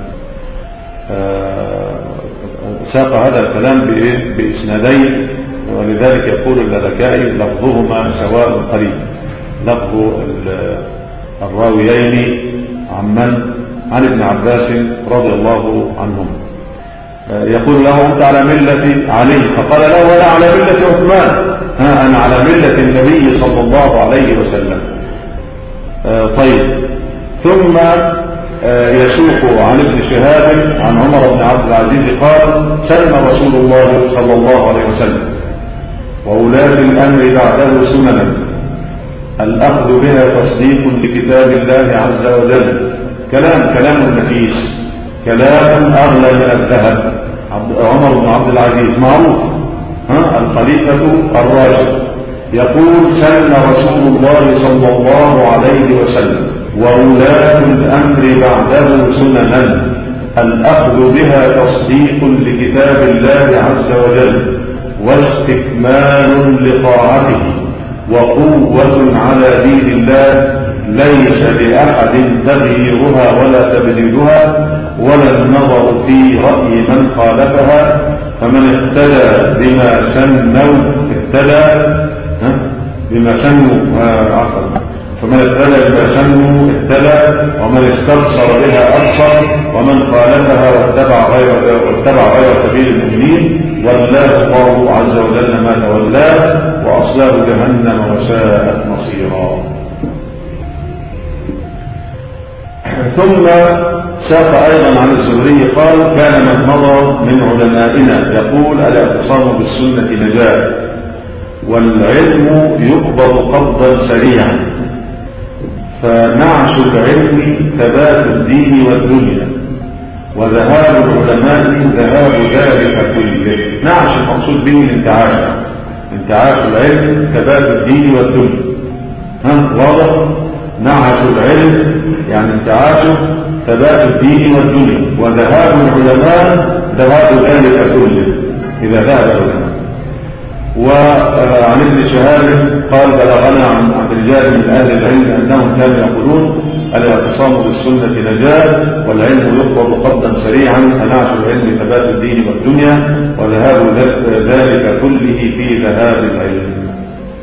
آه ساق هذا الكلام بإسنادين، ولذلك يقول اللالكائي: لفظهما سواء قريب. لفظ الراويين عمن عن ابن عباس رضي الله عنهم. يقول له: أنت على ملة علي؟ فقال: لا، ولا على ملة عثمان، ها أنا على ملة النبي صلى الله عليه وسلم. طيب، ثم يسوق عن ابن شهاب عن عمر بن عبد العزيز قال: سن رسول الله صلى الله عليه وسلم وولاة الأمر بعده سننا الأخذ بها تصديق لكتاب الله عز وجل. كلام كلام نفيس، كلام أغلى من الذهب. عمر بن عبد العزيز معروف، ها الخليفة الراشد، يقول: سن رسول الله صلى الله عليه وسلم وولاة الأمر بعده سننا الأخذ بها تصديق لكتاب الله عز وجل واستكمال لطاعته وقوة على دين الله ليس لأحد تغييرها ولا تبديلها ولا النظر في رأي من خالفها. فمن اهتدى بما سنوا اهتدى بما سنوا عفوا فمن اهتدى بما سنوا اهتدى ومن استبصر بها أبصر ومن خالفها واتبع غير واتبع غير سبيل المؤمنين والله الله عز وجل ما تولاه وأصلاه جهنم وساءت مصيرا. ثم ساق أيضا عن الزهري قال: كان من مضى من علمائنا يقول: الاعتصام بالسنة نجاة والعلم يقبض قبضا سريعا فنعش العلم ثبات الدين والدنيا وذهاب العلماء ذهاب ذلك كله. نعش المقصود به الانتعاش، انتعاش العلم ثبات الدين والدنيا. ها واضح؟ نعش العلم يعني انتعاشه ثبات الدين والدنيا وذهاب العلماء انتهاء ذلك كله إذا ذهب العلماء. وعن ابن شهاب قال بلغنا عن رجال من أهل العلم أنهم كانوا يقولون الاعتصام بالسنة نجاة، والعلم يقبض قبضا سريعا، فنعش العلم ثبات الدين والدنيا، وذهاب ذلك كله في ذهاب العلم.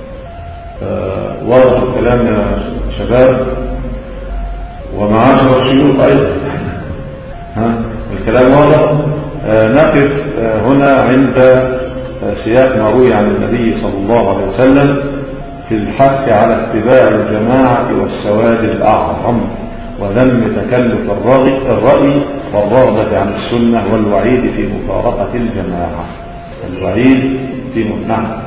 واضح الكلام يا شباب ومعاشر الشيوخ أيضا، ها الكلام واضح. نقف هنا عند سياق ما روي عن النبي صلى الله عليه وسلم في الحث على اتباع الجماعة والسواد الأعظم، وذم تكلف الرأي والرغبة عن السنة، والوعيد في مفارقة الجماعة. الوعيد في منع.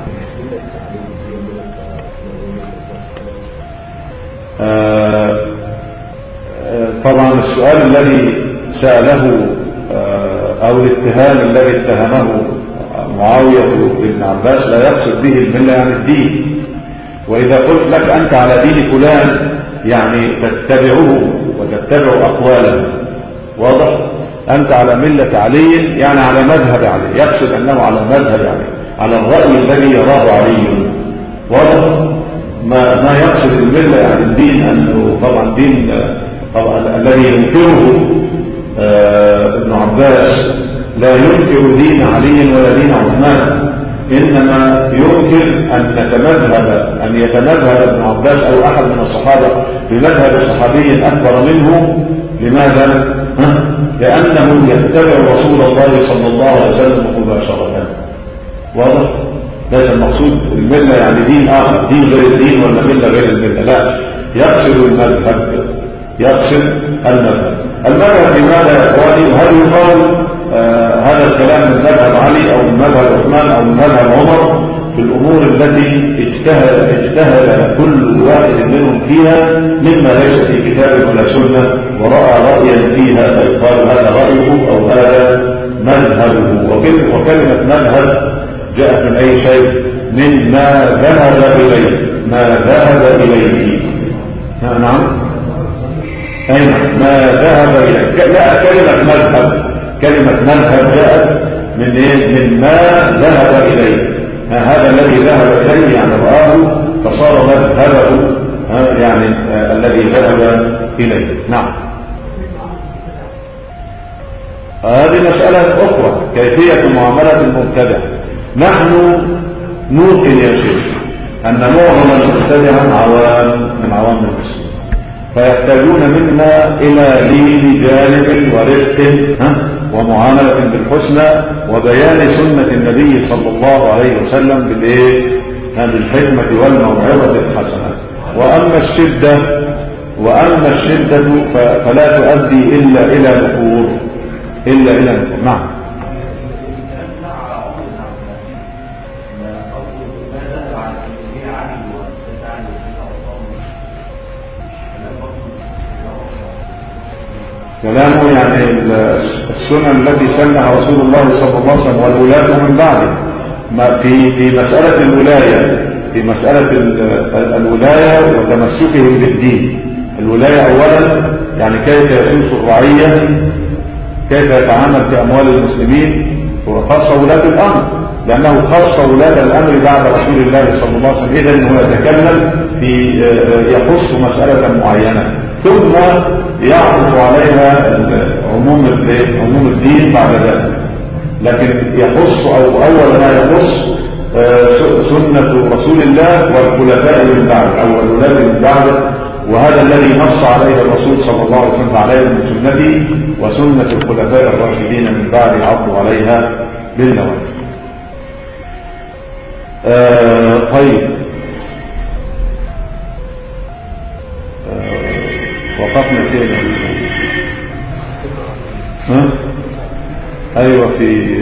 آه آه طبعا السؤال الذي سأله آه أو الاتهام الذي اتهمه معاوية بن عباس لا يقصد به الملة يعني الدين. وإذا قلت لك أنت على دين فلان يعني تتبعه وتتبع أقواله، واضح؟ أنت على ملة علي يعني على مذهب علي، يقصد أنه على مذهب علي، على الرأي الذي يراه علي، واضح؟ ما, ما يقصد الملة يعني الدين، أنه طبعا دين طبعا الذي ينكره آه ابن عباس لا ينكر دين علي ولا دين عثمان، إنما يمكن أن نتمذهب أن يتمذهب ابن عباس أو أحد من الصحابة بمذهب صحابي أكبر منه. لماذا؟ لأنه يتبع رسول الله صلى الله عليه وسلم مباشرة. واضح؟ ليس المقصود الملة يعني دين آخر، دين غير الدين ولا ملة غير الملة، لا، يقصد المذهب، يقصد المذهب. المذهب لماذا يا إخواني؟ هل يقال آه هذا الكلام من مذهب علي أو من مذهب عثمان أو من مذهب عمر في الأمور التي اجتهد, اجتهد كل واحد منهم فيها مما ليس في كتاب ولا سنة ورأى رأيا فيها فيقال هذا رأيه أو هذا مذهبه. وكلمة مذهب جاءت من أي شيء؟ من ما ذهب إليه، ما ذهب إليه. نعم أين ما ذهب إليه؟ لا، كلمة مذهب كلمة مذهب جاءت من إيه؟ من ما ذهب إليه. هذا الذي ذهب إليه يعني رآه فصار مذهبه، يعني آه الذي ذهب إليه. نعم، هذه مسألة أخرى، كيفية معاملة المبتدع. نحن نوقن يا شيخ أن معظم المبتدع عوام من عوام المسلمين، فيحتاجون منا إلى لين جانب ورفق ومعاملة بالحسنى وبيان سنة النبي صلى الله عليه وسلم بالإيه؟ بالحكمة والموعظة الحسنة. وأما الشدة وأما الشدة فلا تؤدي إلا إلى نفور إلا إلى نفور. نعم. كلامه يعني السنن التي سنها رسول الله صلى الله عليه وسلم والولاة من بعده. ما في في مسألة الولاية في مسألة الولاية وتمسكهم بالدين. الولاية أولا يعني كيف يسوس الرعية، كيف يتعامل في أموال المسلمين، وخاصة ولاة الأمر، لأنه خاص ولاة الأمر بعد رسول الله صلى الله عليه وسلم. إذن هو يتكلم في يخص مسألة معينة ثم يعرض عليها عموم عموم الدين بعد ذلك، لكن يخص أو أول ما يخص سنة رسول الله والخلفاء من بعد أو الولاة من بعد، وهذا الذي نص عليه الرسول صلى الله عليه وسلم عليه من سنتي وسنة الخلفاء الراشدين من بعد عضوا عليها بالنواجذ. آه طيب، وقفنا فين؟ ها؟ أيوة، في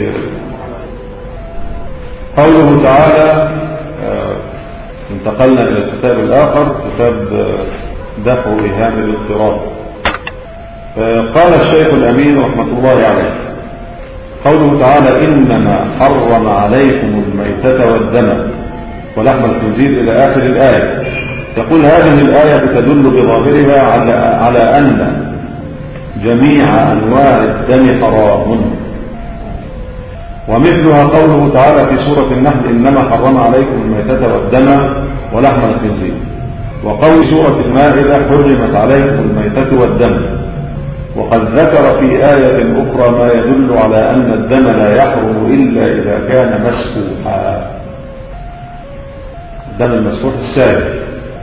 قوله تعالى آه انتقلنا إلى الكتاب الآخر، كتاب دفع إيهام الاضطراب. آه قال الشيخ الأمين رحمة الله عليه: قوله تعالى إنما حرم عليكم الميتة والدم ولحم الخنزير إلى آخر الآية. يقول هذه الآية تدل بظاهرها على, على أن جميع أنواع الدم حرام، ومثلها قوله تعالى في سورة النحل إنما حرم عليكم الميتة والدم ولحم الخنزير، وقول سورة المائدة حرمت عليكم الميتة والدم. وقد ذكر في آية أخرى ما يدل على أن الدم لا يحرم إلا إذا كان مسفوحا، الدم المسفوح السائل،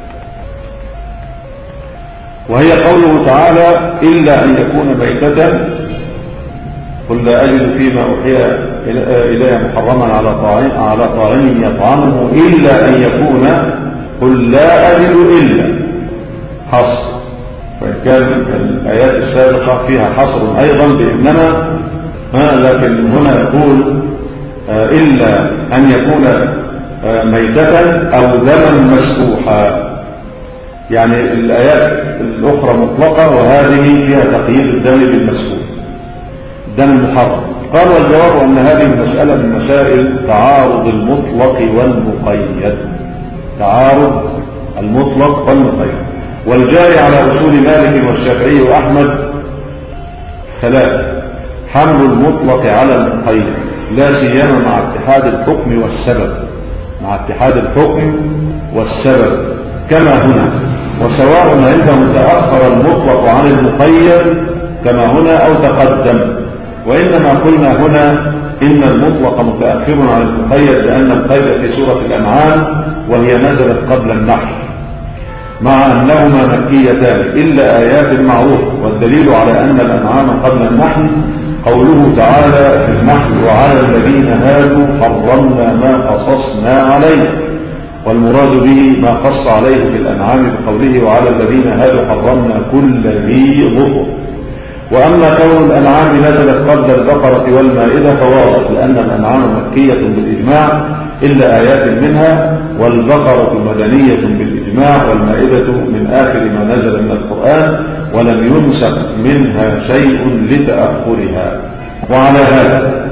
وهي قوله تعالى إلا أن يكون ميتة قل لا أجد فيما أوحي إلي محرما على طاعم على طاعم يطعمه إلا أن يكون قل لا أجد إلا حصر، فإن كان الآيات السابقة فيها حصر أيضا بإنما، لكن هنا يقول إلا أن يكون ميتة أو دما مسفوحا، يعني الآيات الأخرى مطلقة وهذه فيها تقييد الدم بالمسفوح، الدم المحرم. قال والجواب أن هذه المسألة من مسائل تعارض المطلق والمقيد، تعارض المطلق والمقيد، والجاري على أصول مالك والشافعي وأحمد ثلاثة: حمل المطلق على المقيد لا سيما مع اتحاد الحكم والسبب، مع اتحاد الحكم والسبب كما هنا، وسواء عندهم تأخر المطلق عن المقيد كما هنا أو تقدم، وإنما قلنا هنا إن المطلق متأخر عن المقيد لأن القيد في سورة الأنعام وهي نزلت قبل النحل، مع أنهما مكيتان إلا آيات معروفة، والدليل على أن الأنعام قبل النحل قوله تعالى في النحل وعلى الذين هادوا حرمنا ما قصصنا عليه، والمراد به ما قص عليه في الأنعام بقوله وعلى الذين هادوا حرمنا كل ذي ظفر. وأما كون الأنعام نزلت قبل البقرة والمائدة فواضح، لأن الأنعام مكية بالإجماع إلا آيات منها، والبقرة مدنية بالإجماع، والمائدة من آخر ما نزل من القرآن ولم ينسخ منها شيء لتأخرها. وعلى هذا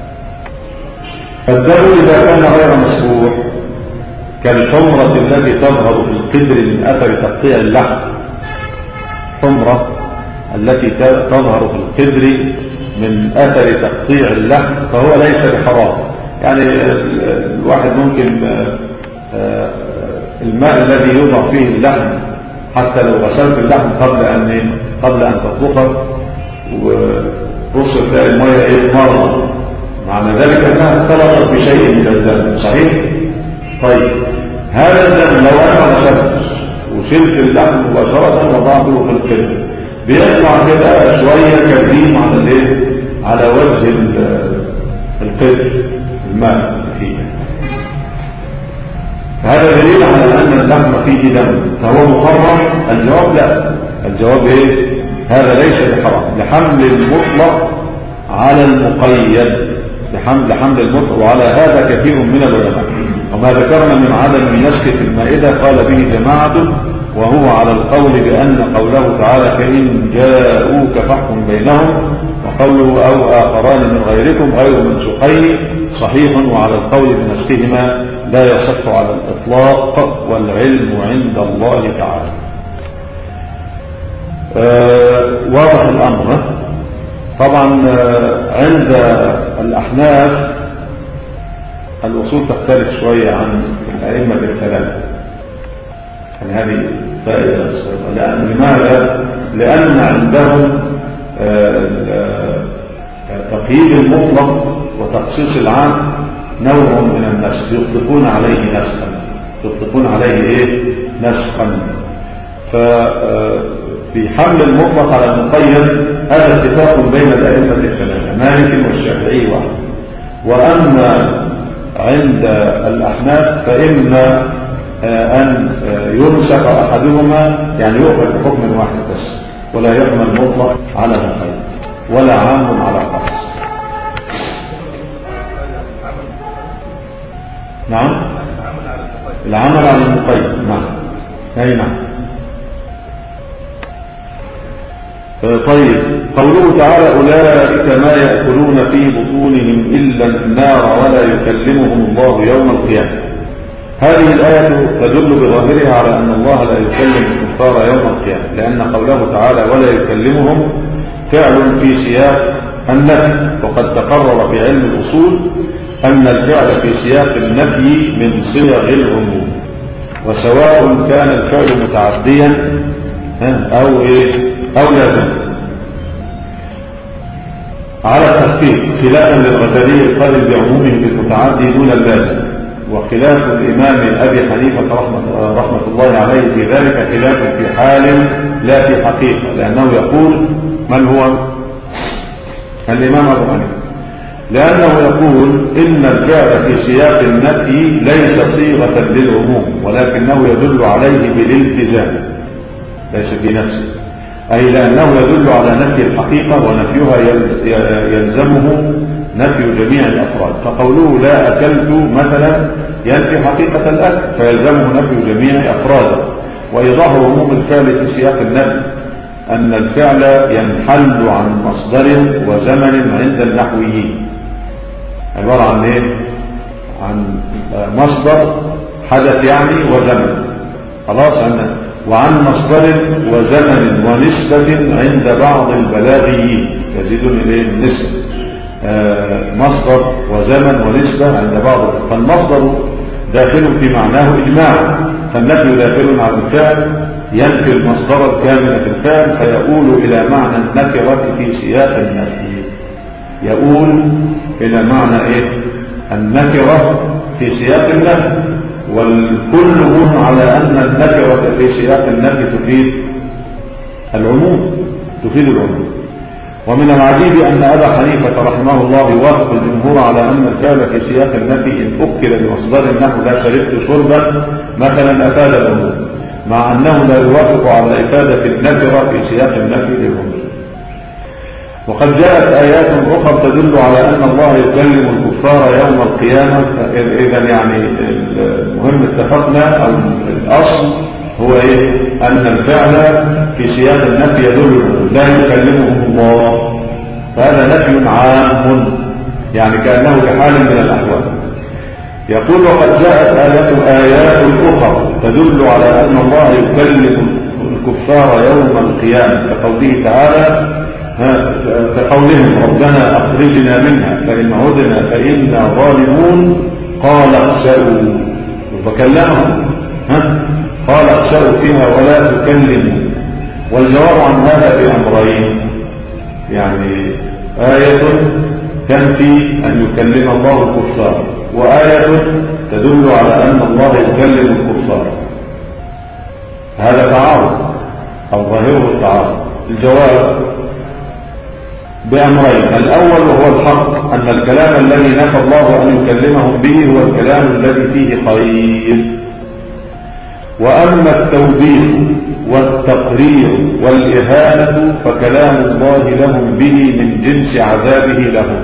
فالدم إذا كان غير مسفوح كالحمرة التي تظهر في القدر من أثر تقطيع اللحم، حمرة التي تظهر في القدر من أثر تقطيع اللحم فهو ليس بحرام، يعني الواحد ممكن الماء الذي يوضع فيه اللحم حتى لو غسلت اللحم قبل أن قبل أن تطبخه وبص تلاقي المية ايه مرة، معنى ذلك أنها اختلطت بشيء من الدم، صحيح؟ طيب هذا الدم لو أنا غسلت وشلت اللحم مباشرة وضعته في القدر بيطلع كده شوية كريم على الايه؟ على وجه القدر الماء فيه، فهذا دليل على أن اللحم فيه دم فهو محرم. الجواب لا، الجواب ايه؟ هذا ليس بحرام لحمل المطلق على المقيد، لحمل لحمل المطلق، وعلى هذا كثير من العلماء. وما ذكرنا من عدم النسخ في المائدة قال به جماعة، وهو على القول بأن قوله تعالى فإن جاءوك فاحكم بينهم، وقوله أو آخران من غيركم غير منسوخين صحيح، وعلى القول بنسخهما لا يصح على الإطلاق، والعلم عند الله تعالى. آه واضح الأمر. طبعا آه عند الأحناف الأصول تختلف شوية عن الأئمة الثلاثة، يعني هذه فائدة. لأن لماذا؟ لأن عندهم تقييد المطلق وتخصيص العام نوع من النسخ، يطلقون عليه نسخا، يطلقون عليه ايه؟ نسخا. ففي حمل المطلق على المقيد هذا اتفاق بين الأئمة الثلاثة مالك والشافعي واحد. وأما عند الأحناف فإما أن ينسخ أحدهما، يعني يؤخذ بحكم واحد بس ولا يحمل مطلق على المقيد ولا عام على خاص. نعم، العمل على المقيد. نعم، أي نعم. طيب قوله تعالى أولئك ما يأكلون في بطونهم إلا النار ولا يكلمهم الله يوم القيامة. هذه الآية تدل بظاهرها على أن الله لا يكلم الكفار يوم القيامة، لأن قوله تعالى ولا يكلمهم فعل في سياق النفي، وقد تقرر في علم الأصول أن الفعل في سياق النفي من صيغ العموم، وسواء كان الفعل متعديا أو إيه أو لازم على التخفيف، خلافا للغزالي القائل بعمومه بالمتعدي دون اللازم، وخلاف الإمام أبي حنيفة رحمة, رحمة الله عليه في ذلك خلاف في حال لا في حقيقة، لأنه يقول من هو الإمام أبو حنيفة؟ لأنه يقول إن الفعل في سياق النفي ليس صيغة للعموم، ولكنه يدل عليه بالالتزام ليس في نفسه، أي لأنه يدل على نفي الحقيقة، ونفيها يلزمه نفي جميع الأفراد. فقوله لا أكلت مثلا ينفي حقيقة الأكل فيلزمه نفي جميع أفراده. وإيضاح عموم الفعل في سياق النفي أن الفعل ينحل عن مصدر وزمن عند النحويين، عبارة عن إيه؟ عن مصدر حدث يعني وزمن، خلاص، وعن مصدر وزمن ونسبة عند بعض البلاغيين، يزيدون إليه النسبة، آه مصدر وزمن ونسبة عند بعض. فالمصدر داخل في معناه إجماعا، فالنفي داخل على الفعل ينفي المصدر الكامل في الفعل، فيقول إلى معنى النكرة في سياق النفي، يقول إلى معنى إيه؟ النكرة في سياق النفي، والكل هم على أن النكرة في سياق النفي تفيد العموم تفيد العموم. ومن العجيب أن أبا حنيفة رحمه الله يوافق الجمهور على أن الفعل في سياق النفي إن أكل بمصدر النحو لا شربت شربا مثلا أفاد العموم، مع أنه لا يوافق على إفادة النكرة في سياق النفي للعموم. وقد جاءت آيات أخرى تدل على أن الله يكلم الكفار يوم القيامة. إذا يعني المهم اتفقنا أو الأصل هو إيه؟ أن الفعل في سياق النفي يدل لا يكلمهم الله، فهذا نفي عام يعني كأنه كحال من الأحوال. يقول وقد جاءت آيات آيات أخرى تدل على أن الله يكلم الكفار يوم القيامة، كقوله تعالى كقولهم ربنا أخرجنا منها فإن عدنا فإنا ظالمون قال اخسئوا، فكلمهم قال اخسئوا فيها ولا تكلموا. والجواب عن هذا بأمرين، يعني آية تنفي أن يكلم الله الكفار، وآية تدل على أن الله يكلم الكفار. هذا تعارض أو ظاهره التعارض. الجواب بأمرين، الأول وهو الحق أن الكلام الذي نفى الله أن يكلمهم به هو الكلام الذي فيه خير، وأما التوبيخ والتقرير والإهانة فكلام الله لهم به من جنس عذابه لهم.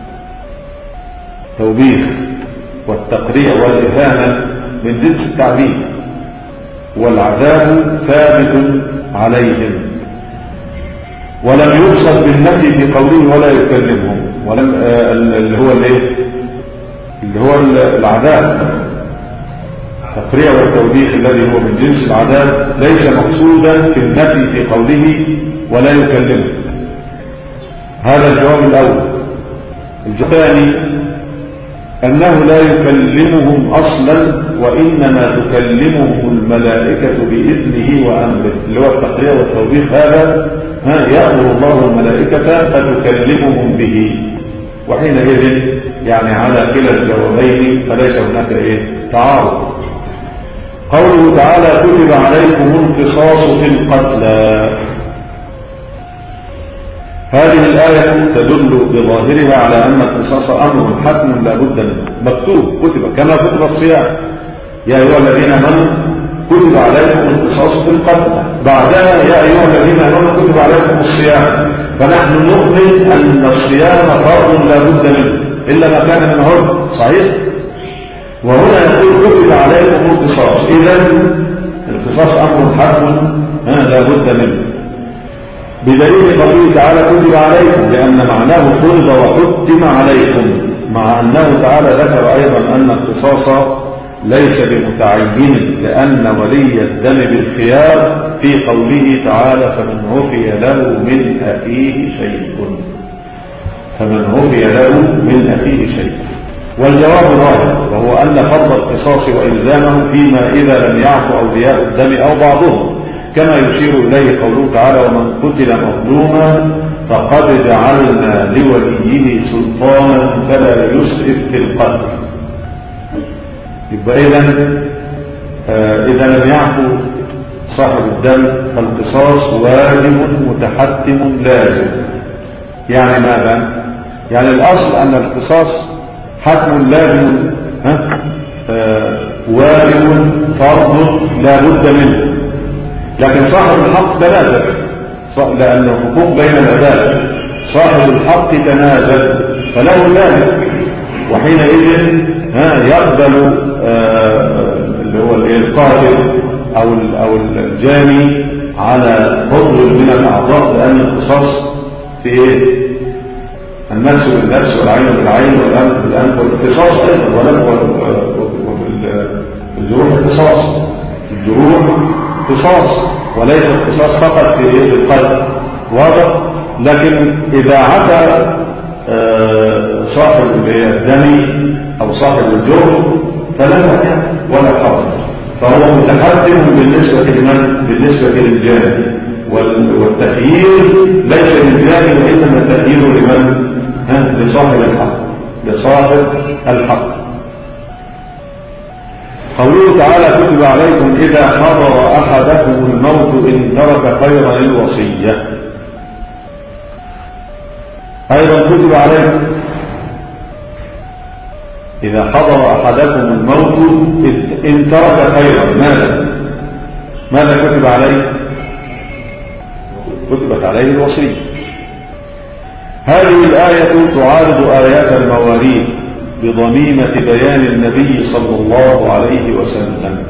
توبيخ والتقرير والإهانة من جنس التعذيب، والعذاب ثابت عليهم، ولم يقصد بالنفي في قوله ولا يكلمهم، ولم آه اللي هو الايه اللي هو العذاب. التقريع والتوبيخ الذي هو من جنس العذاب ليس مقصودا في النفي في قوله ولا يكلمهم. هذا الجواب الأول. الجواب الثاني أنه لا يكلمهم أصلا، وإنما تكلمهم الملائكة بإذنه وأمره، اللي هو التقريع والتوبيخ. هذا ها يأمر الله الملائكة فتكلمهم به، وحينئذ يعني على كلا الجوابين فليس هناك ايه تعارض. قوله تعالى كتب عليكم القصاص في القتلى، هذه الآية تدل بظاهرها على أن القصاص أمر حتم لا بد منه، مكتوب كتب كما كتب الصيام يا أيها الذين آمنوا كتب عليكم القصاص في القتلى، بعدها يا أيها الذين آمنوا كتب عليكم الصيام. فنحن نؤمن أن الصيام فرض لا بد منه إلا ما كان من عذر، صحيح؟ وهنا يقول كتب عليكم القصاص، إذا القصاص أمر حتم لا بد منه، بدليل قوله تعالى كتب عليكم، لأن معناه فرض وحتم عليكم، مع أنه تعالى ذكر أيضا أن القصاص ليس بمتعين، لأن ولي الدم بالخيار في قوله تعالى فمن عفي له من أخيه شيء. فمن عفي له من أخيه شيء. والجواب ظاهر، وهو أن فرض القصاص وإلزامه فيما إذا لم يعفو أولياء الدم أو بعضهم، كما يشير إليه قوله تعالى: ومن قتل مظلوما فقد جعلنا لوليه سلطانا فلا يسرف في القتل. يبقى إذن آه إذا لم يعفو صاحب الدم فالقصاص واجب متحتم لازم. يعني ماذا؟ يعني الأصل أن القصاص حتم لازم، ها آه واجب فرض لا بد منه. لكن صاحب الحق تنازل، لأن الحقوق بين العباد، صاحب الحق تنازل فله اللازم، وحينئذ ها يقبل آه اللي هو القاتل أو او الجاني على عضو من الأعضاء، لأن القصاص في ايه؟ النفس بالنفس والعين بالعين والأنف بالأنف، والقصاص أيضا، والجروح القصاص، الجروح قصاص، وليس القصاص فقط في القلب، واضح. لكن إذا عفى صاحب الدم أو صاحب الجرح فلا مانع ولا حرج، فهو متحتم بالنسبة لمن؟ بالنسبة للجاني، والتخيير ليس للجاني وإنما التخيير لمن؟ لصاحب الحق، لصاحب الحق. قوله تعالى: كتب عليكم إذا حضر أحدكم الموت إن ترك خيرا الوصية. أيضا كتب عليكم إذا حضر أحدكم الموت إن ترك خيرا. ماذا؟ ماذا كتب عليه؟ كتبت عليه الوصية. هذه الآية تعارض آيات المواريث بضميمة بيان النبي صلى الله عليه وسلم،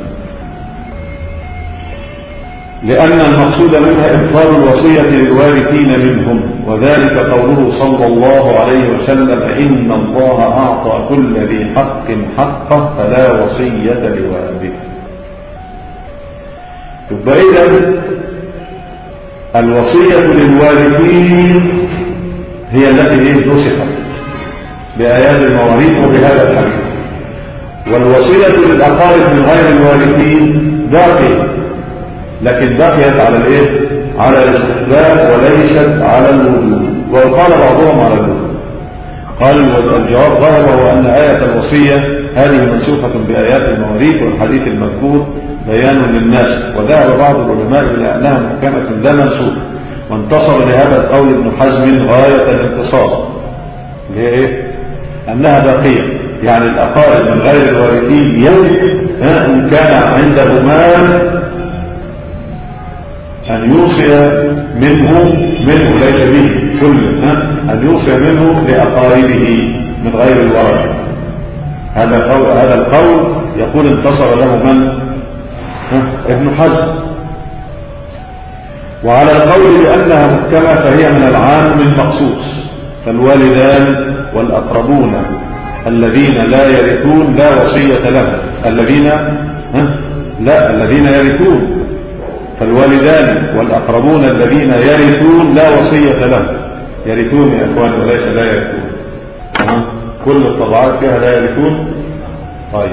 لأن المقصود منها إبطال الوصية للوارثين منهم، وذلك قوله صلى الله عليه وسلم: إن الله أعطى كل ذي حق حقه فلا وصية لوارث. يبقى إذن الوصية للوارثين هي التي نسخت بآيات المواريث وبهذا الحديث، والوصية للأقارب من غير الوارثين باقية، لكن بقيت على الايه؟ على الاستحباب وليست على الوجوب، وقال بعضهم على الوجوب. قال الجواب ظاهر، وهو أن آية الوصية هذه منسوخة بآيات المواريث، والحديث المذكور بيان للناس، وذهب بعض العلماء إلى أنها محكمة لا منسوخة، وانتصر لهذا القول ابن حزم غاية الانتصار، اللي هي ايه؟ أنها باقية، يعني الأقارب من غير الوارثين يجب إن كان عنده مال أن يوصي منه منه ليس به كل أن يوصي منه لأقاربه من غير الورثة. هذا قول هذا القول يقول انتصر له من؟ ابن حزم. وعلى القول بأنها محكمة فهي من العام المخصوص، فالوالدان والأقربون الذين لا يرثون لا وصية لهم، الذين لا الذين يرثون، فالوالدان والأقربون الذين يرثون لا وصية لهم. يرثون يا أخوان وليس لا يرثون، كل الطبعات فيها لا يرثون. طيب،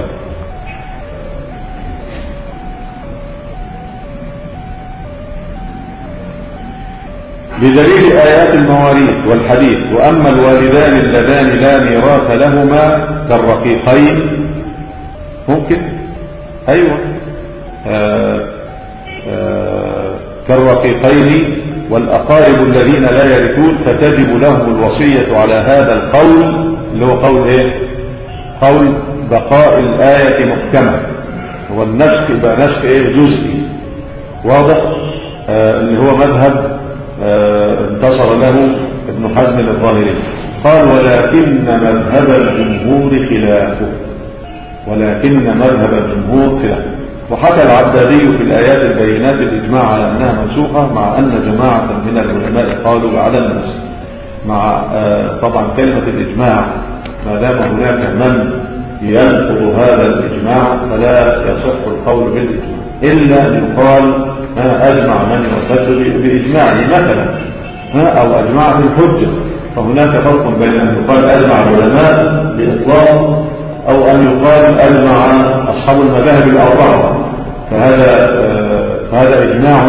بدليل آيات المواريث والحديث: وأما الوالدان اللذان لا ميراث لهما كالرقيقين. ممكن أيوة آه آه كالرقيقين والأقارب الذين لا يرثون، فتجب لهم الوصية على هذا القول، اللي هو قول ايه؟ قول بقاء الآية محكمة، هو النسخ يبقى نسخ ايه؟ جزئي، واضح؟ آه اللي هو مذهب آه انتصر له ابن حزم الظاهري. قال: ولكن مذهب الجمهور خلافه، ولكن مذهب الجمهور خلافه. وحكى العبدادي في الآيات البينات الإجماع على أنها منسوخة، مع أن جماعة من العلماء قالوا بعدم النسخ، مع آه طبعا كلمة الإجماع ما دام هناك من ينقض هذا الإجماع فلا يصح القول بالإجماع، إلا أن يقال أجمع من يعتد بإجماعه مثلا، أو أجمع بالحجة، فهناك فرق بين أن يقال أجمع العلماء بإطلاق أو أن يقال أجمع أصحاب المذاهب الأربعة، فهذا فهذا إجماع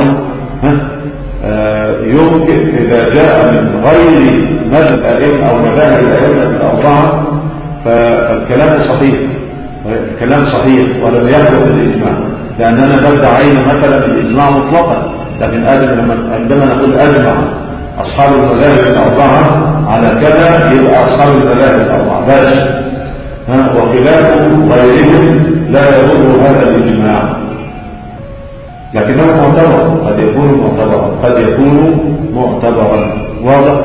يمكن إذا جاء من غير مذهب الأئمة أو مذاهب الأئمة الأربعة فالكلام صحيح، الكلام صحيح ولم يحدث الإجماع، لأننا بل دعينا مثلا الإجماع مطلقا، لكن عندما نقول أجمع أصحاب المذاهب الأربعة على كذا يبقى أصحاب المذاهب الأربعة بس، وخلاف غيرهم لا يضر هذا الإجماع، لكنه معتبر، قد يكون معتبرا قد يكون معتبرا واضح.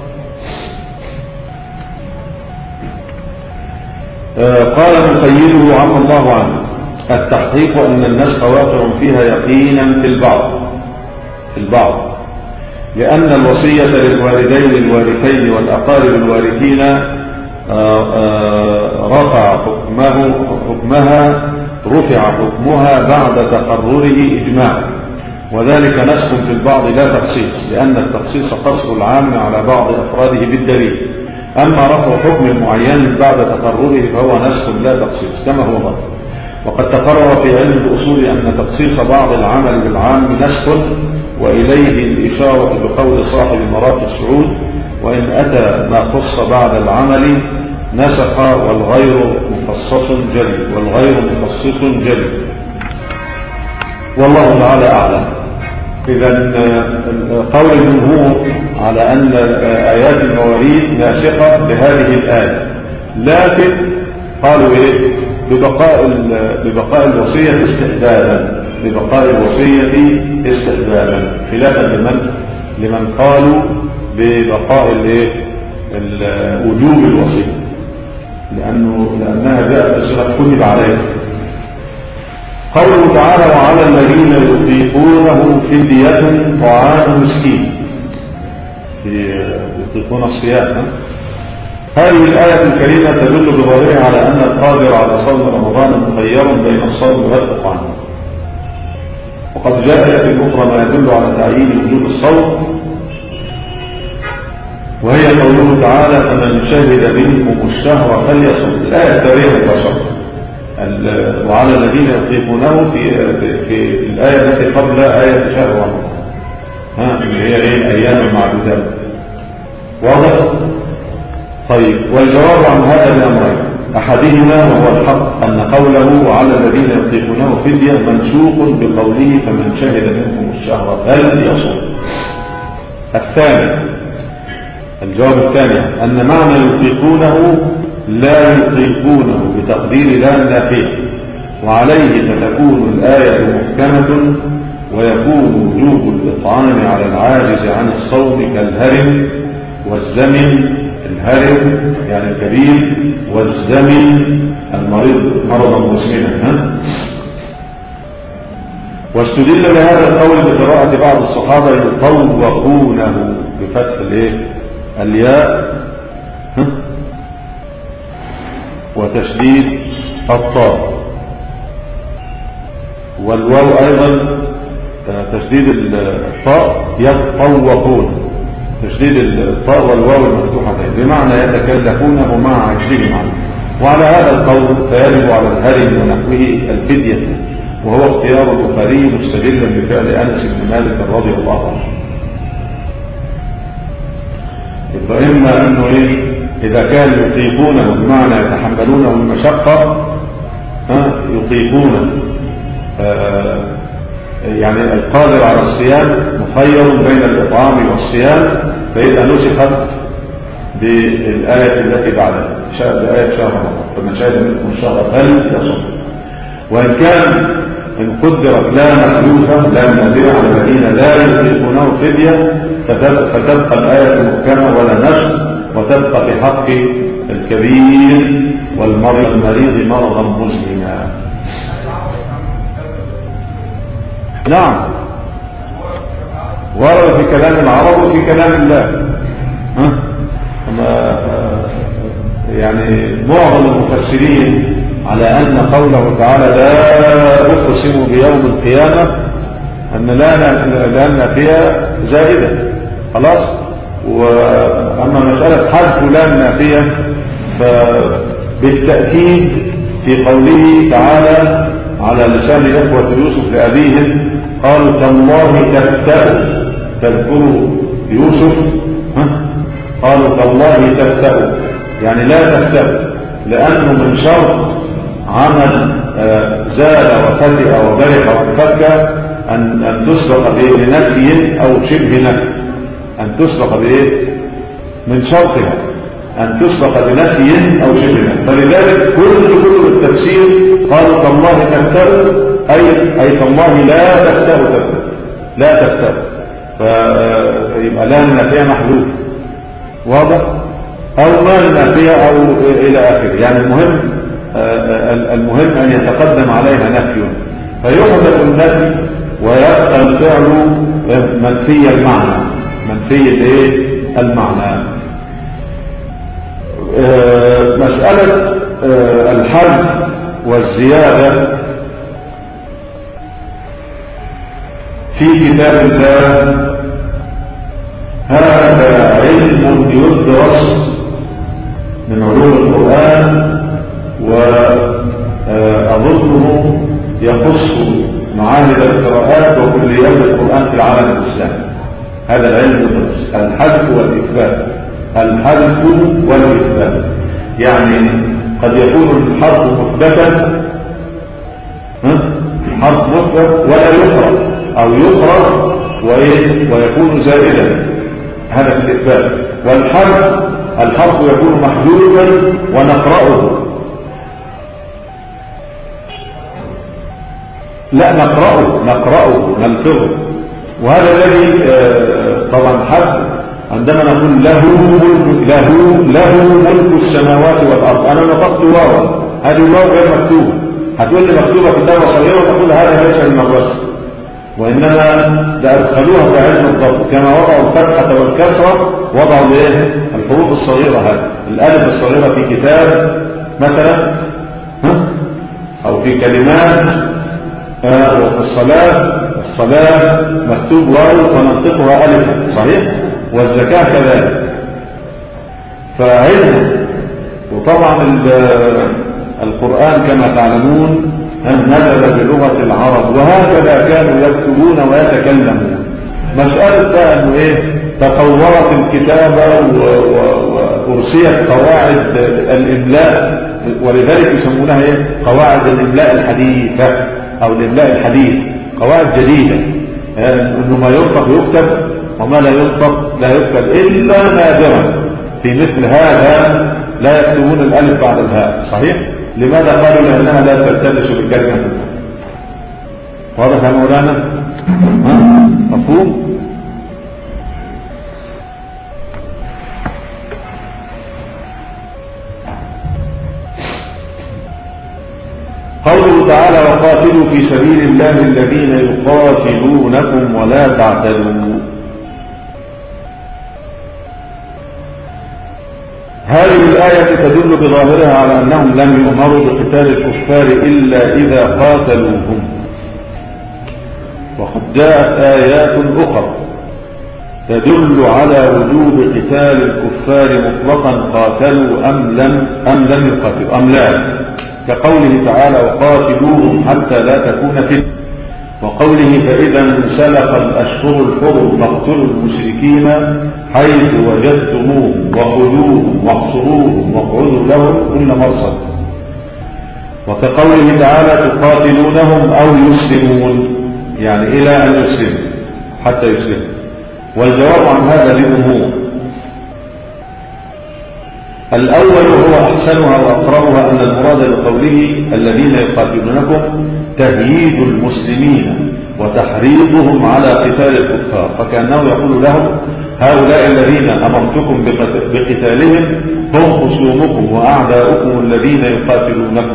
آه قال مقيده عفى الله عنه: التحقيق أن النسخ واقع فيها يقينا في البعض في البعض لأن الوصية للوالدين الوارثين والأقارب الوارثين آه آه رفع حكمه حكمها رفع حكمها بعد تقرره إجماع، وذلك نسخ في البعض لا تخصيص، لأن التخصيص قصر العام على بعض أفراده بالدليل، أما رفع حكم معين بعد تقرره فهو نسخ لا تخصيص كما هو ظاهر. وقد تقرر في علم الأصول أن تخصيص بعض العمل بالعام نسخ، وإليه الإشارة بقول صاحب مراتب السعود: وإن أتى ما خص بعد العمل نسخ والغير مخصص جلي والغير مخصص جلي، والله تعالى أعلم. إذا قول الجمهور على أن آيات المواريث ناسخة لهذه الآية، لكن قالوا إيه؟ ببقاء ببقاء الوصية استحبابا، ببقاء الوصية استحبابا، خلافا لمن لمن قالوا ببقاء الايه وجوب الوصية، لأنه لأنها جاءت بصيغة كتب عليه. قوله تعالى: وعلى الذين يطيقونه فدية طعام مسكين، يطيقون الصيام. هذه الآية الكريمة تدل بظاهرها على أن القادر على صوم رمضان مخير بين الصوم والإطعام، وقد جاء في الأخرى ما يدل على تعيين وجوب الصوم، وهي قوله تعالى: فمن شهد منكم الشهر فليصم. الآية التالية مباشرة: وعلى الذين يطيقونه في في الآية التي قبل آية شهر رمضان، ها اللي هي ايه؟ أيام معدودات. واضح؟ طيب، والجواب عن هذا بأمرين: أحدهما وهو الحق أن قوله وعلى الذين يطيقونه فدية منسوق بقوله فمن شهد منكم الشهر فليصم. الثاني الجواب الثاني أن معنى يطيقونه لا يطيقونه بتقدير لا النافية، وعليه فتكون الآية محكمة، ويكون وجوب الإطعام على العاجز عن الصوم كالهرم والزمن، الهرم يعني الكبير، والزمن المريض مرضا مسلما. واستدل لهذا القول بقراءة بعض الصحابة يطوقونه بفتح الايه الياء وتشديد الطاء، والواو أيضا تشديد الطاء يتطوقون، تشديد الطاء والواو المفتوحتين بمعنى يتكلفونه مع عجلهم عنه. وعلى هذا القول فيجب على الهرم ونحوه الفدية، وهو اختيار البخاري مستدلا بفعل أنس بن مالك رضي الله عنه. فإما أنه إيه؟ إذا كان يطيقونه بمعنى يتحملونه المشقة، يطيقونه آه يعني القادر على الصيام مخير بين الإطعام والصيام، فإذا نسخت بالآية التي بعدها بآية شهر رمضان فمن شهد منكم الشهر فليصم. وإن كان إن قدرت لا محذوفة لا نادرة على الذين لا يطيقونه فدية فتبقى الآية محكمة ولا نسخ، وتبقى في حق الكبير والمريض المريض مرضا مزمنا. نعم، ورد في كلام العرب وفي كلام الله. ها؟ يعني معظم المفسرين على أن قوله تعالى لا أقسم بيوم القيامة أن لا لأن فيها زائدة خلاص، أما مسألة حذف لام نافية فبالتأكيد في قوله تعالى على لسان إخوة يوسف لأبيهم قالوا تالله تفتأ تذكروا يوسف قالوا تالله تفتأ يعني لا تفتأ، لأنه من شرط عمل زال وفتئ وبرح وانفك أن, أن تسبق بنفي أو شبه نفي، أن تسبق بإيه من شرطها أن تسبق بنفي أو شبه نفي. فلذلك كل كتب التفسير قالوا تالله تفتأ أي أي تالله لا تفتأ تفتأ لا تفتأ، فيبقى لا النافية محذوف واضح أو ما النافية أو إلى آخره. يعني المهم المهم أن يتقدم عليها نفي فيحذف النفي ويبقى الفعل منفي المعنى منفي الايه المعنى. مسألة الحذف والزيادة في كتاب الله هذا علم يدرس من علوم القرآن، وأظنه يخص معاهد القراءات وكليات القرآن في العالم الإسلامي. هذا العلم يدرس الحذف والإثبات الحذف والإثبات، يعني قد يكون الحرف مثبتا الحرف مثبت ولا يقرأ أو يقرأ ويكون زائدا، هذا في الإثبات. والحرف الحرف يكون محذوفا ونقرأه لا نقرأه نقرأه نلفظه، وهذا الذي طبعا حذف عندما نقول له ملك له له ملك السماوات والأرض. أنا نطقت واو، هذه الواو غير مكتوبة، هتقول لي مكتوبة كتابة صغيرة تقول هذا ليس المدرسة، وإنما لأدخلوها في علم الضبط كما وضعوا الفتحة والكسرة وضعوا الايه الحروف الصغيرة. هذه الألف الصغيرة في كتاب مثلا أو في كلمات وفي الصلاة الصلاة مكتوب واو وننطقها ألف صحيح، والزكاة كذلك. فعلم. وطبعا القرآن كما تعلمون نزل بلغة العرب، وهكذا كانوا يكتبون ويتكلمون. مسألة بقى انه ايه تطورت الكتابة وأرسيت قواعد الإملاء، ولذلك يسمونها ايه قواعد الإملاء الحديثة أو الإملاء الحديث، قواعد جديدة يعني انه ما ينطق يكتب وما لا ينطق لا يكتب إلا نادرا. في مثل هذا لا يكتبون الألف بعد الهاء صحيح. لماذا قالوا؟ لأنها لا تلتبس بالكلمة. واضح يا مولانا؟ مفهوم؟ قوله تعالى وقاتلوا في سبيل الله الذين يقاتلونكم ولا تعتدوا. هذه الآية تدل بظاهرها على أنهم لم يؤمروا بقتال الكفار إلا إذا قاتلوهم، وقد جاءت آيات أخرى تدل على وجوب قتال الكفار مطلقا قاتلوا أم لم أم لم يقاتلوا أم لا، كقوله تعالى وقاتلوهم حتى لا تكون فتنة، وقوله فإذا انسلخ الأشهر الحرم فاقتلوا المشركين حيث وجدتموهم وخذوهم واحصروهم واقعدوا لهم كل مرصد، وكقوله تعالى تقاتلونهم أو يسلمون يعني إلى أن يسلموا حتى يسلموا. والجواب عن هذا لأمور: الأول هو أحسنها وأقربها أن المراد بقوله الذين يقاتلونكم تهييج المسلمين وتحريضهم على قتال الكفار، فكأنه يقول لهم هؤلاء الذين أمرتكم بقتالهم هم خصومكم وأعداؤكم الذين يقاتلونكم.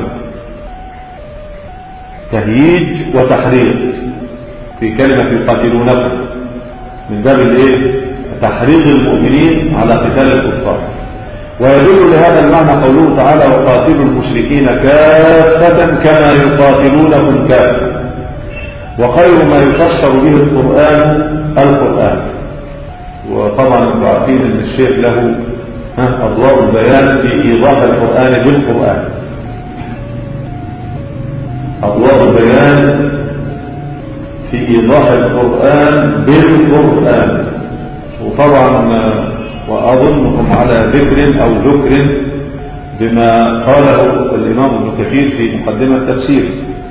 تهييج وتحريض في كلمة يقاتلونكم من باب الايه تحريض المؤمنين على قتال الكفار. ويدل لهذا المعنى قوله تعالى وقاتلوا المشركين كافة كما يقاتلونكم كافة. وخير ما يفسر به القرآن القرآن وطبعا انتم عارفين ان الشيخ له أضواء البيان في إيضاح القرآن بالقرآن. أضواء البيان في إيضاح القرآن بالقرآن. وطبعا وأظنكم على ذكر أو ذكر بما قاله الإمام ابن كثير في مقدمة التفسير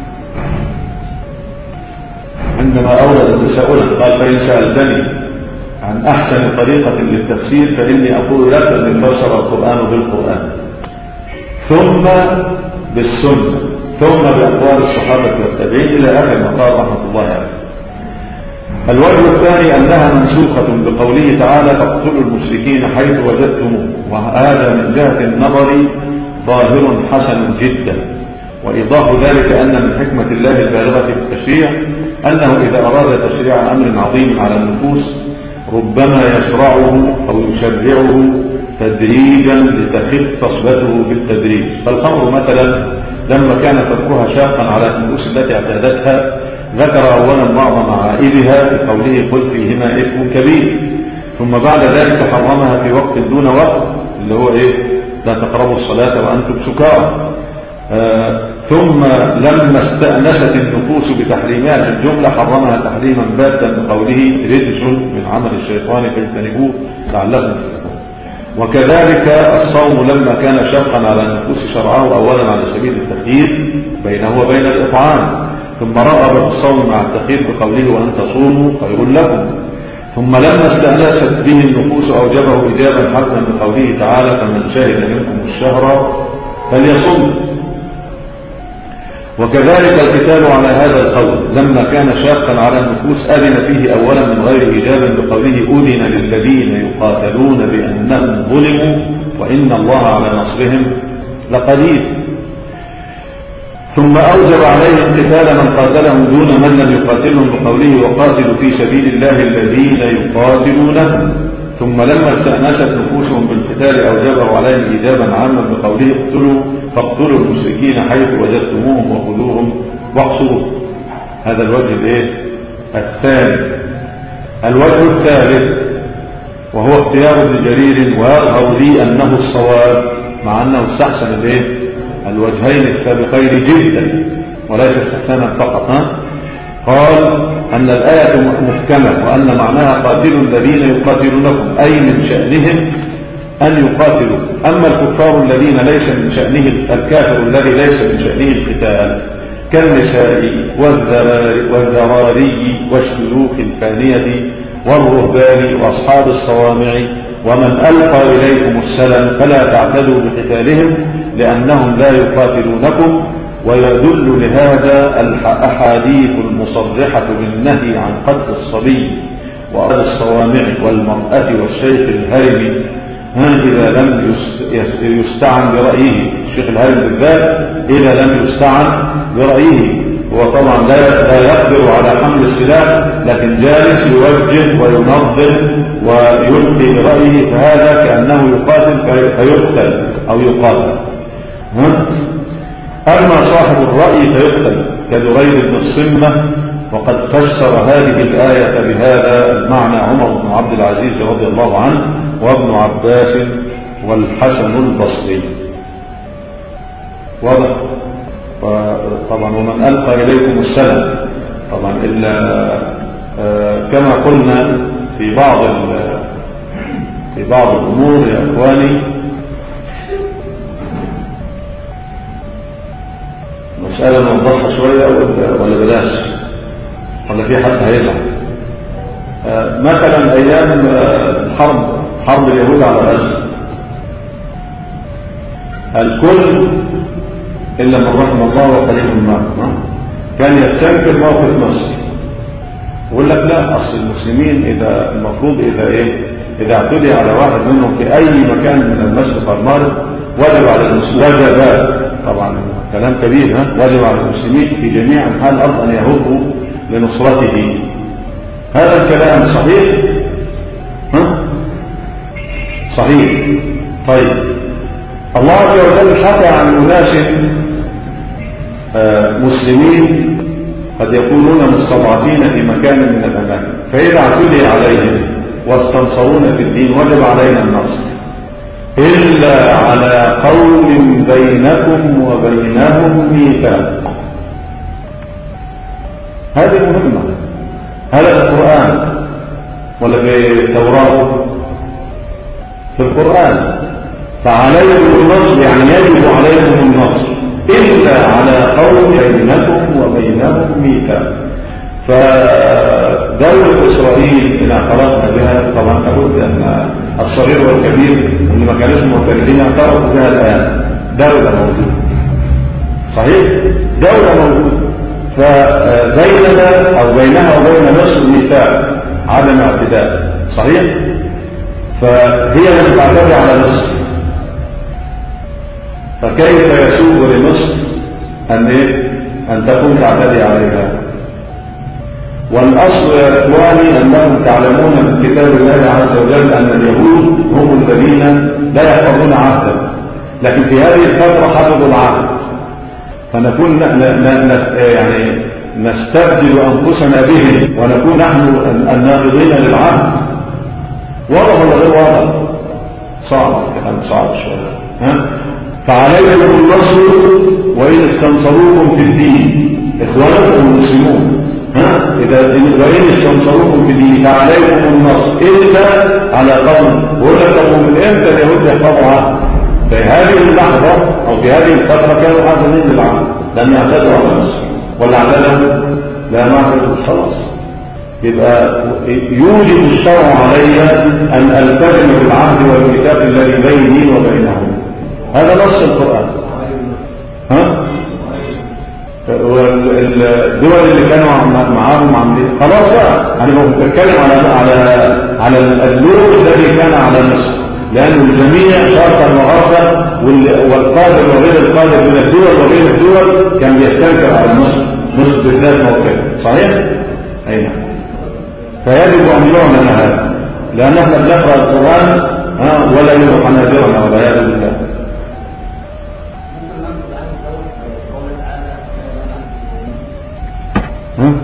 عندما أورد تساؤلا قال: فإن سألتني عن أحسن طريقة للتفسير فإني أقول لك أن يفسر القرآن بالقرآن ثم بالسنة ثم بأقوال الصحابة والتابعين إلى آخر ما قال رحمة الله عليه. الوجه الثاني أنها منسوخة بقوله تعالى: فاقتلوا المشركين حيث وجدتموه، وهذا من جهة النظر ظاهر حسن جدا. وإيضاح ذلك أن من حكمة الله البالغة في التشريع أنه إذا أراد تشريع أمر عظيم على النفوس ربما يشرعه أو يشرعه تدريجا لتخف صلته بالتدريج. فالخمر مثلا لما كان تركها شاقا على النفوس التي اعتادتها ذكر أولا معظم عائلها بقوله: قل فيهما إثم كبير، ثم بعد ذلك حرمها في وقت دون وقت اللي هو إيه؟ لا تقربوا الصلاة وأنتم سكارى. آه ثم لما استأنست النفوس بتحريمها في الجملة حرمها تحريما باتا بقوله: رجس من عمل الشيطان فاجتنبوه لعلكم تفلحون. وكذلك الصوم لما كان شاقا على النفوس شرعه أولا على سبيل التخيير بينه وبين الإطعام، ثم رغب بالصوم مع التخيير بقوله: وأن تصوموا خير لكم. ثم لما استأنست به النفوس أوجبه إجابا حتما بقوله تعالى: فمن شهد منكم الشهر فليصم. وكذلك القتال على هذا القول لما كان شاقا على النفوس أذن فيه أولا من غير إجابة بقوله: أذن للذين يقاتلون بأنهم ظلموا وإن الله على نصرهم لقدير. ثم أوجب عليهم قتال من قاتلهم دون من لم يقاتلهم بقوله: وقاتلوا في سبيل الله الذين يقاتلونهم. ثم لما استأنست نفوسهم بالقتال أوجبه عليهم إجابا عاما بقوله: اقتلوا فاقتلوا المشركين حيث وجدتموهم وخذوهم واقصروهم. هذا الوجه الايه الثاني. الوجه الثالث وهو اختيار ابن جرير ويظهر لي أنه الصواب مع أنه استحسن الايه الوجهين السابقين جدا وليس استحسانا فقط. ها؟ قال أن الآية محكمة وأن معناها: قاتلوا الذين يقاتلونكم، أي من شأنهم أن يقاتلوا. أما الكفار الذين ليس من شأنه الكافر الذي ليس من شأنه القتال كالنساء والذراري والشيوخ الفانية والرهبان وأصحاب الصوامع ومن ألقى إليكم السلام فلا تعتدوا بقتالهم لأنهم لا يقاتلونكم. ويدل لهذا الأحاديث المصرحة بالنهي عن قتل الصبي وأهل الصوامع والمرأة والشيخ الهرم إذا لم يستعن برأيه. الشيخ الهرم بالذات إذا لم يستعن برأيه، هو طبعا لا يقدر على حمل السلاح لكن جالس يوجه وينظم ويلقي برأيه، فهذا كأنه يقاتل فيقتل أو يقاتل. أما صاحب الرأي فيقتل كدريد بن الصمة. وقد فسر هذه الآية بهذا المعنى عمر بن عبد العزيز رضي الله عنه وابن عباس والحسن البصري. واضح؟ طبعا ومن ألقى إليكم السلام طبعا إلا كما قلنا في بعض في بعض الأمور يا إخواني مسألة نوضحها شوية ولا بلاش ولا في حد هيزعل. مثلا أيام الحرب حرب اليهود على غزة الكل إلا من رحم الله وقليل معه كان يستنكر موقف مصر ويقول لك لا أصل المسلمين إذا المفروض إذا إيه إذا اعتدي على واحد منهم في أي مكان من المشرق والمغرب وجب على المسلمين وجب طبعا كلام كبير ها وجب على المسلمين في جميع أنحاء الأرض أن يهربوا لنصرته. هذا الكلام صحيح؟ ها؟ صحيح. طيب الله عز وجل حكى عن أناس مسلمين قد يكونون مستضعفين في مكان من الأماكن، فإذا اعتدي عليهم واستنصرونا في الدين وجب علينا النصر إلا على قوم بينكم وبينهم ميثاق. هذه مهمة. هذا في القرآن ولا في التوراة؟ في القرآن. فعليكم النصر يعني يجب عليكم النصر إلا على قوم بينكم وبينهم ميثاق. فدولة إسرائيل إن اعترفنا بها طبعا لابد أن الصغير والكبير اللي ما كانوش معترفين اعترفوا بها الآن دولة موجودة. صحيح؟ دولة موجودة. فبيننا أو بينها وبين مصر ميثاق عدم اعتداء. صحيح؟ فهي لم تعتدي على مصر، فكيف يسوغ لمصر أن إيه؟ أن تكون تعتدي عليها؟ والأصل يا إخواني أنكم تعلمون من كتاب الله عز وجل أن اليهود هم الذين لا يحفظون عهدا، لكن في هذه الفترة حفظوا العهد. فنكون يعني نستبدل أنفسنا بهم ونكون نحن الناقضين للعهد. واضح ولا غير واضح؟ صعب الكلام، صعب شوية. ها؟ فعليكم النصر وإن استنصروكم في الدين، إخوانكم المسلمون. ها؟ إذا وإن استنصروكم في الدين فعليكم النصر إلا على قوم. ولا من إمتى اليهود يحفظوا عهد؟ في هذه اللحظة أو في هذه الفترة كانوا حافظين للعهد لأن اعتدوا على مصر. ولا اعتدوا؟ لا نعتدوا خلاص. يبقى يوجب الشرع علي أن ألتزم بالعهد والميثاق الذي بيني وبينهم. هذا نص القرآن. ها؟ والدول اللي كانوا معاهم عاملين خلاص بقى. أنا بتكلم على على على اللوم الذي كان على مصر، لأن الجميع شرطا وغربا والقادر وغير القادر من الدول وغير الدول كان بيستنكر على مصر، مصر بالذات موقف. صحيح؟ أي نعم. فيجب أن يعلن هذا، لأن احنا بنقرأ القرآن ولا يروح حناجرنا والعياذ بالله. ها؟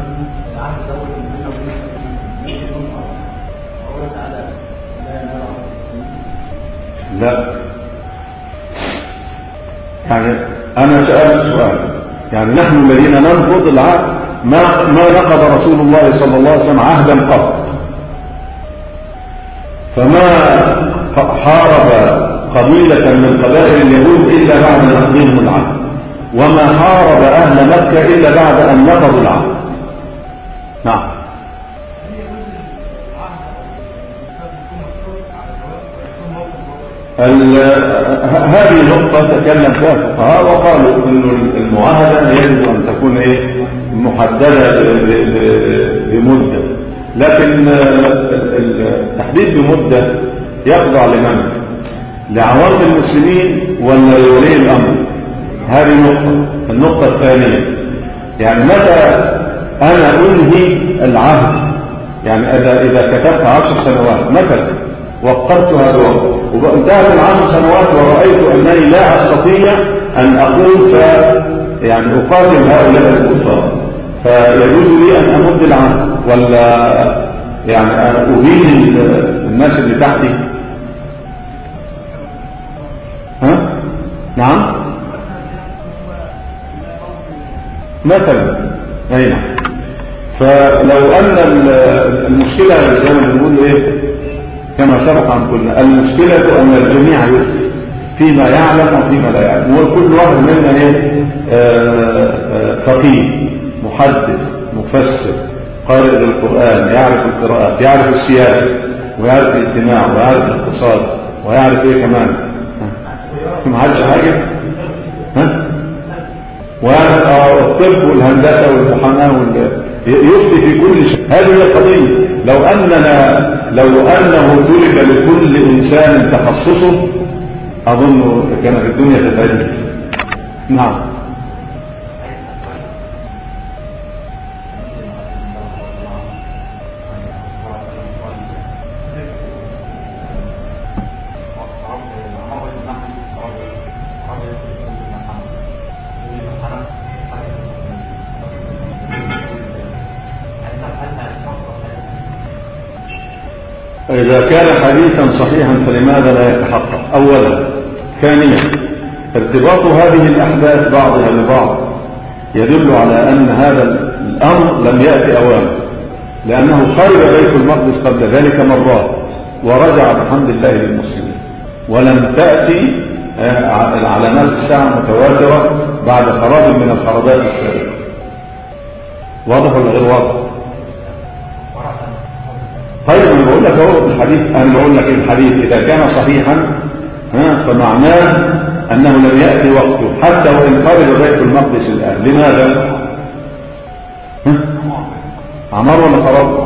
لا، يعني أنا سألت سؤال، يعني نحن الذين ننقض العهد ما ما نقض رسول الله صلى الله عليه وسلم عهدا قط، فما حارب قبيلة من قبائل اليهود إلا بعد نقضهم العهد، وما حارب أهل مكة إلا بعد أن نقضوا العهد. نعم. هذه نقطة تكلم فيها الفقهاء وقالوا أن المعاهدة يجب أن تكون إيه محددة بمدة، لكن التحديد بمدة يخضع لمن؟ لعوام المسلمين ولا لولي الأمر؟ هذه نقطة. النقطة الثانية يعني متى أنا أنهي العهد؟ يعني إذا إذا كتبت عشر سنوات مثلا وقرتها دور وانتهت العشر سنوات ورأيت أنني لا أستطيع أن أقول ف يعني أقاتل هؤلاء الكفار، فيجوز لي أن أمد العهد ولا يعني أبين الناس اللي تحتي؟ ها؟ نعم؟ مثلا أي نعم. فلو أن المشكلة زي ما بنقول إيه كما سبق عن قلنا، المشكلة أن الجميع يفتي فيما يعلم وفيما لا يعلم، وكل واحد منا إيه فقيه محدث مفسر قارئ للقرآن، يعرف القراءات، يعرف السياسة ويعرف الاجتماع ويعرف الاقتصاد ويعرف إيه كمان ما عادش حاجة ها ويعرف الطب والهندسة والمحاماة وال يفتي في كل شيء. هذه هي القضية. لو أننا لو أنه ترك لكل إنسان تخصصه أظن كانت الدنيا تتعدل. نعم. إذا كان حديثا صحيحا فلماذا لا يتحقق؟ أولا. ثانيا، ارتباط هذه الأحداث بعضها ببعض يدل على أن هذا الأمر لم يأتي أوامر، لأنه خرج بيت المقدس قبل ذلك مرات ورجع بحمد الله للمسلمين، ولم تأتي علامات الساعة متواترة بعد خراب من الخرابات السابقة. واضح ولا غير واضح؟ طيب أنا بقول لك أهو الحديث، أنا بقول لك الحديث إذا كان صحيحا فمعناه أنه لم يأتي وقته حتى وإن خرج بيت المقدس الآن. لماذا؟ عمار ولا خراب؟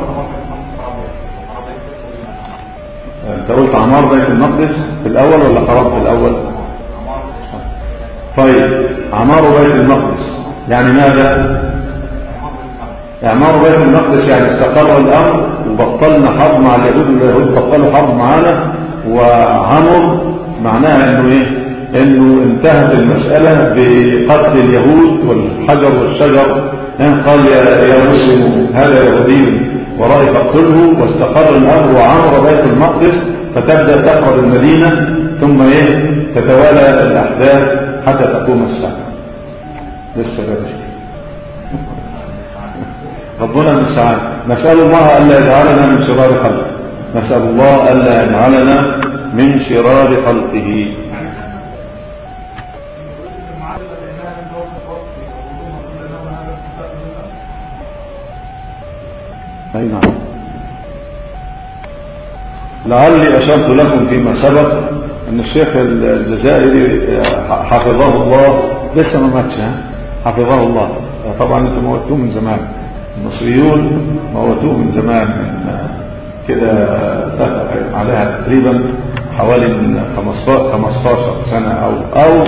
أنت قلت عمار بيت المقدس في الأول ولا خراب في الأول؟ طيب عمار بيت المقدس يعني ماذا؟ اعمار بيت المقدس يعني استقر الأمر وبطلنا حرب مع اليهود واليهود بطلوا حرب معانا، وعمر معناها انه ايه؟ انه انتهت المسألة بقتل اليهود والحجر والشجر. قال يا مسلم هذا يهودي ورائي فاقتله، واستقر الأمر وعمر بيت المقدس، فتبدأ تقرب المدينة ثم ايه؟ تتوالى الأحداث حتى تقوم الساعة. لسه بدري. ربنا المستعان. نسأل الله ألا يجعلنا من شرار خلقه، نسأل الله ألا يجعلنا من شرار خلقه. أي نعم. لعلي أشرت لكم فيما سبق أن الشيخ الجزائري حفظه الله لسه ما ماتش، حفظه الله. طبعا أنتم موتوه من زمان، المصريون موتوه من زمان، من كده عليها تقريبا حوالي خمستاشر سنة أو أو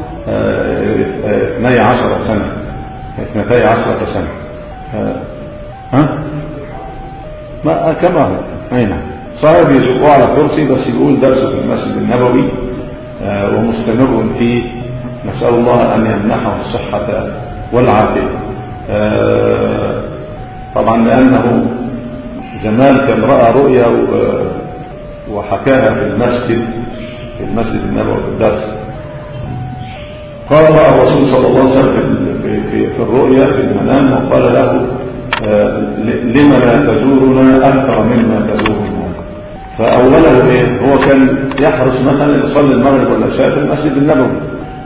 اثني عشر سنة اثنتي عشرة سنة. ها ما كما هو. أين صاحب يزقوه على كرسي بس يقول درسه في المسجد النبوي ومستمر فيه، نسأل الله أن يمنحه الصحة والعافية. طبعا لأنه زمان كان رأى رؤيا وحكاها في المسجد في المسجد النبوي في الدرس. قال رأى الرسول صلى الله عليه وسلم في, في, في الرؤيا في المنام وقال له لما لا تزورنا أكثر مما تزورنا. فأوله إيه؟ هو كان يحرص مثلا يصلي المغرب والعشاء في المسجد النبوي،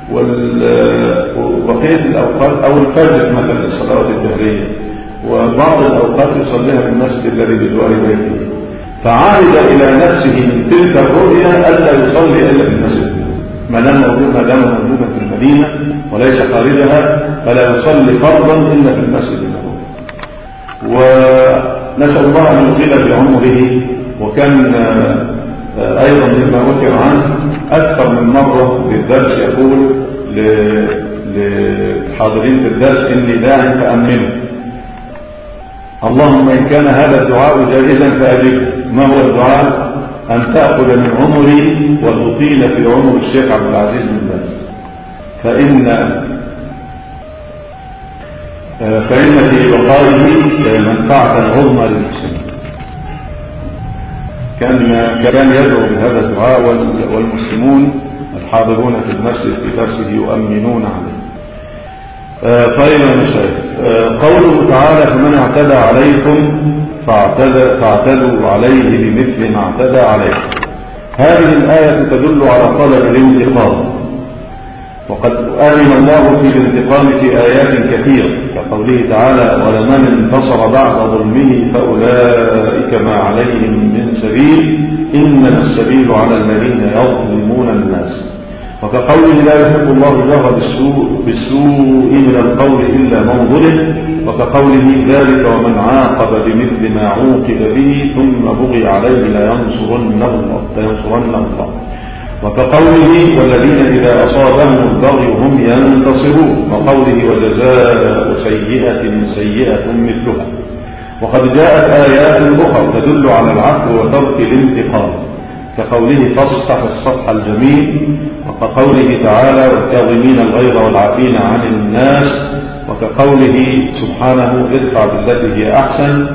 وبقية الأوقات أو الفجر مثلا الصلوات الظهرية، وبعض الأوقات يصليها في المسجد الذي بجوار بيته. فعاد إلى نفسه من تلك الرؤيا ألا يصلي إلا في المسجد، ما دام موجودا موجودا في المدينة وليس خارجها، فلا يصلي فرضا إلا في المسجد النبوي. ونسأل الله أن يطيل بعمره. وكان أيضا مما ذكر عنه أكثر من مرة بالدرس يقول للحاضرين في الدرس إني داع فأمنه، اللهم إن كان هذا الدعاء جائزا فأجبه. ما هو الدعاء؟ أن تأخذ من عمري وتطيل في عمر الشيخ عبد العزيز بن باز، فإن فإن في بقائه منفعة عظمى للمسلمين. كان كان يدعو بهذا الدعاء والمسلمون الحاضرون في المسجد في درسه يؤمنون عليه. آه طيب يا مشايخ، آه قوله تعالى فمن اعتدى عليكم فاعتدوا عليه بمثل ما اعتدى عليكم. هذه الآية تدل على طلب الانتقام، وقد أذن الله في الانتقام في آيات كثيرة كقوله تعالى ولمن انتصر بعد ظلمه فأولئك ما عليهم من سبيل إنما السبيل على الذين يظلمون الناس. وكقوله لا يحب الله الجهر بالسوء, بالسوء من القول إلا من ظلم. وكقوله ذلك ومن عاقب بمثل ما عوقب به ثم بغي عليه لينصرنه الله. وكقوله والذين إذا أصابهم البغي هم ينتصرون. وقوله وجزاء سيئة سيئة مثلها. وقد جاءت آيات أخرى تدل على العفو وترك الانتقام كقوله فاصفح الصفح الجميل. وكقوله تعالى والكاظمين الغيظ والعافين عن الناس. وكقوله سبحانه ادفع بالتي هي أحسن.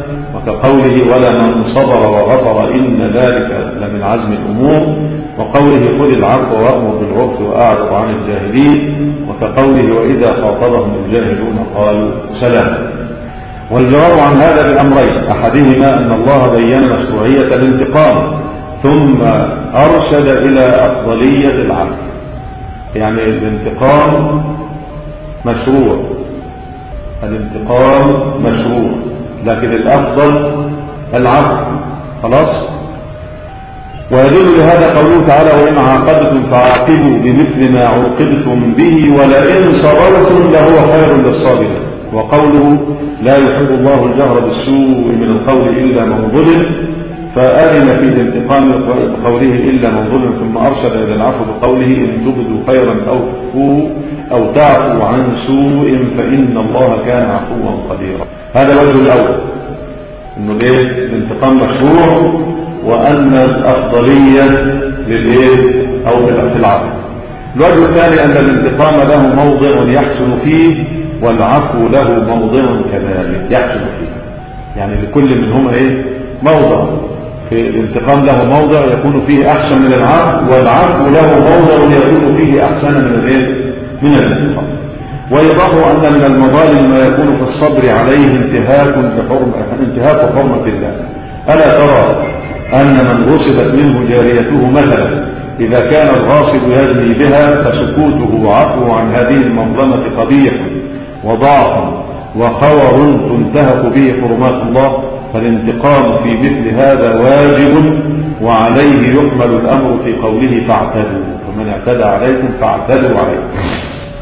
وكقوله ولا من صبر وغفر إن ذلك لمن عزم الأمور، وقوله خذ العفو وأمر بالعرف وأعرض عن الجاهلين، وكقوله وإذا خاطبهم الجاهلون قالوا سلام. والجواب عن هذا بأمرين، أحدهما أن الله بين مشروعية الانتقام ثم أرشد إلى أفضلية العفو، يعني الانتقام مشروع، الانتقام مشروع لكن الأفضل العفو. خلاص. ويدل لهذا قوله تعالى وإن عاقبتم فعاقبوا بمثل ما عوقبتم به ولئن صبرتم لهو خير للصابرين. وقوله لا يحب الله الجهر بالسوء من القول إلا من ظلم، فأذن في الانتقام بقوله إلا من ظلم، ثم أرشد إلى العفو بقوله إن تبدوا خيرا أو تخفوه أو تعفوا عن سوء فإن الله كان عفوا قديرا. هذا الوجه الأول، إنه ليه الانتقام مشروع وأن الأفضلية للإيه أو في العفو. الوجه الثاني أن الانتقام له موضع يحسن فيه والعفو له موضع كذلك يحسن فيه، يعني لكل منهما إيه موضع. في الانتقام له موضع يكون فيه أحسن من العفو، والعفو له موضع يكون فيه أحسن من الإيه من الانتقام. ويضاف أن من المظالم ما يكون في الصبر عليه انتهاك لحرمة انتهاك حرمة الله. ألا ترى أن من غصبت منه جاريته مثلا إذا كان الغاصب يزني بها فسكوته عفو عن هذه المظلمة قبيح وضعف وخور تنتهك به حرمات الله، فالانتقام في مثل هذا واجب وعليه يحمل الأمر في قوله فاعتدوا، فمن اعتدى عليكم فاعتدوا عليكم.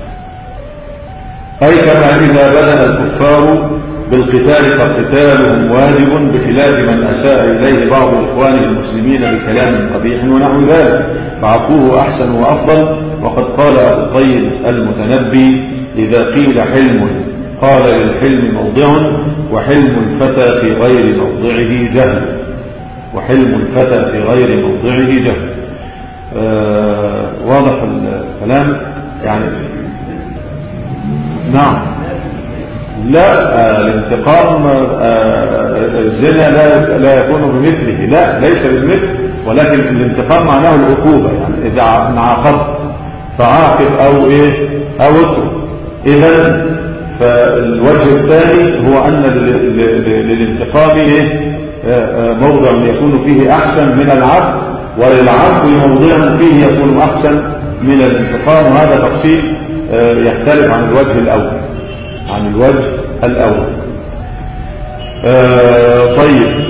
أي كما إذا بدأ الكفار بالقتال فقتالهم واجب بخلاف من أساء إليه بعض إخوانه المسلمين بكلام قبيح ونحو ذلك فعفوه أحسن وأفضل. وقد قال أبو الطيب المتنبي إذا قيل حلم قال للحلم موضع وحلم الفتى في غير موضعه جهل، وحلم الفتى في غير موضعه جهل. آه واضح الكلام يعني. نعم. لا آه الانتقام آه الزنا لا, لا يكون بمثله، لا ليس بمثل، ولكن الانتقام معناه العقوبة، يعني إذا عاقبت فعاقب أو إيه أو اترك. إذن فالوجه الثاني هو أن للانتقام إيه موضع يكون فيه أحسن من العفو، وللعفو موضع فيه يكون أحسن من الانتقام، وهذا تفصيل يختلف عن الوجه الأول عن الوجه الأول. طيب،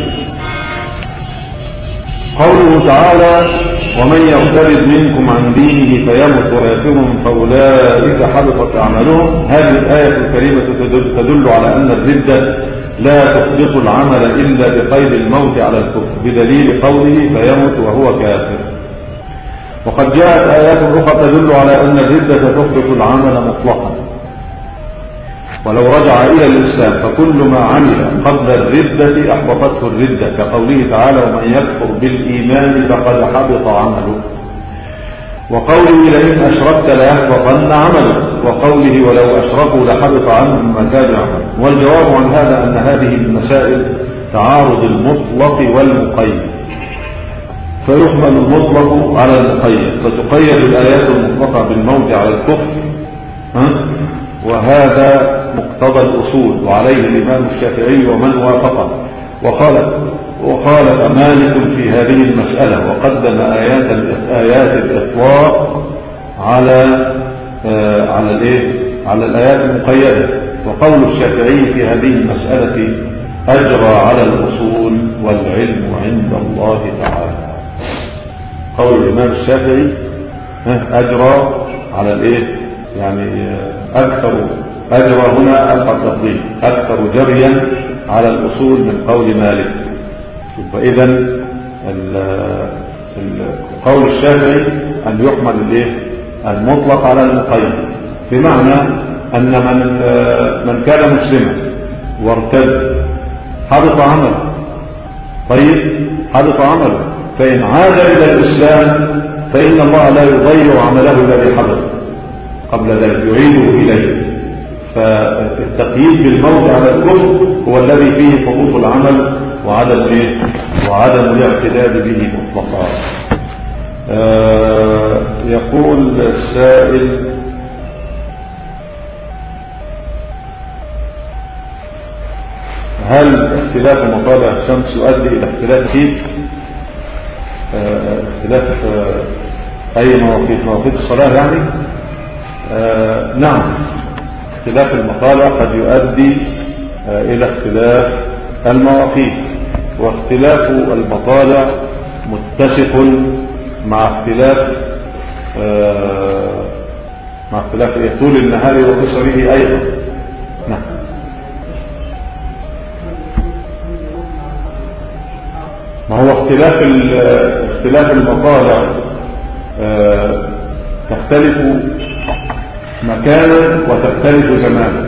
قوله تعالى ومن يرتد منكم عن دينه فيمت ويأثم فأولئك حبطت أعمالهم. هذه الآية الكريمة تدل, تدل على أن الردة لا تحبط العمل إلا بقيد الموت على الكفر بدليل قوله فيمت وهو كافر. وقد جاءت آيات أخرى تدل على أن الردة تحبط العمل مطلقا ولو رجع إلى الإسلام، فكل ما عمل قبل الردة أحبطته الردة، كقوله تعالى ومن يكفر بالإيمان فقد حبط عمله، وقوله لئن أشركت ليحبطن عمله، وقوله ولو أشركوا لحبط عنهم ما كانوا يعملون. والجواب عن هذا أن هذه المسائل تعارض المطلق والمقيد، فيحمل المطلق على المقيد، فتقيد الآيات المطلقة بالموت على الكفر، ها؟ وهذا مقتضى الأصول، وعليه الإمام الشافعي ومن وافقه، وخالف وخالف مالك في هذه المسألة، وقدم آيات آيات الإطلاق على آه على الإيه على الآيات المقيدة. وقول الشافعي في هذه المسألة أجرى على الأصول والعلم عند الله تعالى. قول الإمام الشافعي أجرى على الإيه يعني أكثر أجرى هنا التفضيل أكثر جريا على الأصول من قول مالك. فإذا قول الشافعي أن يحمل الإيه المطلق على المقيد، بمعنى أن من من كان مسلما وارتد حبط عمله. طيب حبط عمله، فإن عاد إلى الإسلام فإن الله لا يضيع عمله الذي حبط قبل ذلك، يعيده إليه. فالتقييد بالموت على الكفر هو الذي فيه حبوط العمل وعدم ايه وعدم الاعتداد به مطلقا. آه يقول السائل: هل اختلاف مطالع الشمس يؤدي الى اختلاف فيه آه اختلاف آه اي مواقيت مواقيت الصلاة يعني؟ آه نعم، اختلاف المطالع قد يؤدي آه الى اختلاف المواقيت، واختلاف المطالع متسق مع اختلاف آه مع اختلاف إيه؟ طول النهار وقصره ايضا. نعم. ما هو اختلاف اختلاف المطالع آه تختلف مكانا وتختلف زمانا.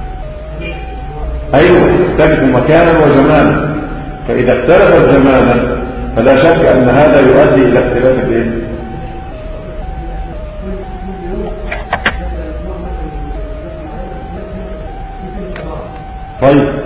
ايوه تختلف مكانا وزمانا، فاذا اختلفت زمانا فلا شك ان هذا يؤدي الى اختلاف الايه؟ طيب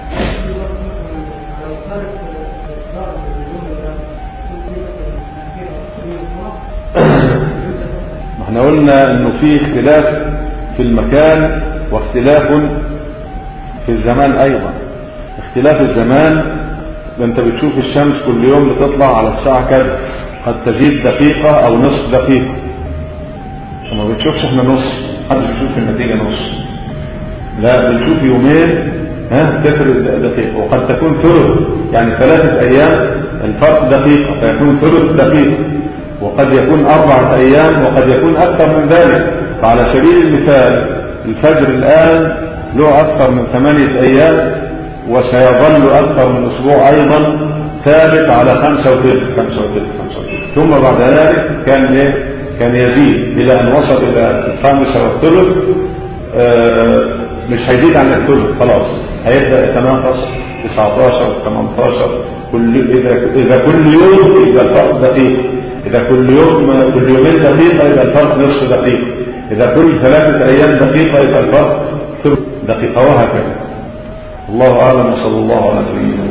ما احنا قلنا انه في اختلاف في المكان واختلاف في الزمان ايضا. اختلاف الزمان، انت بتشوف الشمس كل يوم بتطلع على الساعة كذا، قد تزيد دقيقة او نصف دقيقة، وما بتشوفش احنا نص، محدش بيشوف النتيجة نص، لا بنشوف يومين ها تفرق دقيقة، وقد تكون ثلث، يعني ثلاثة ايام الفرق دقيقة فيكون ثلث دقيقة، وقد يكون أربعة أيام وقد يكون أكثر من ذلك. فعلى سبيل المثال الفجر الآن له أكثر من ثمانية أيام، وسيظل أكثر من أسبوع أيضا ثابت على خمسة وثلث خمسة وثلث خمسة وثلث، ثم بعد ذلك كان إيه؟ كان يزيد إلى أن وصل إلى الخامسة والثلث. آه مش هيزيد عن الثلث خلاص، هيبدأ يتناقص تسعة عشر ثمانية عشر كل إذا إذا كل يوم يبقى الفرق دقيقة، إذا كل يوم كل يومين دقيقة يبقى الفرق نصف دقيقة، إذا كل ثلاثة أيام دقيقة يبقى الفرق ثلث دقيقة، وهكذا. الله أعلم، وصلى الله على سيدنا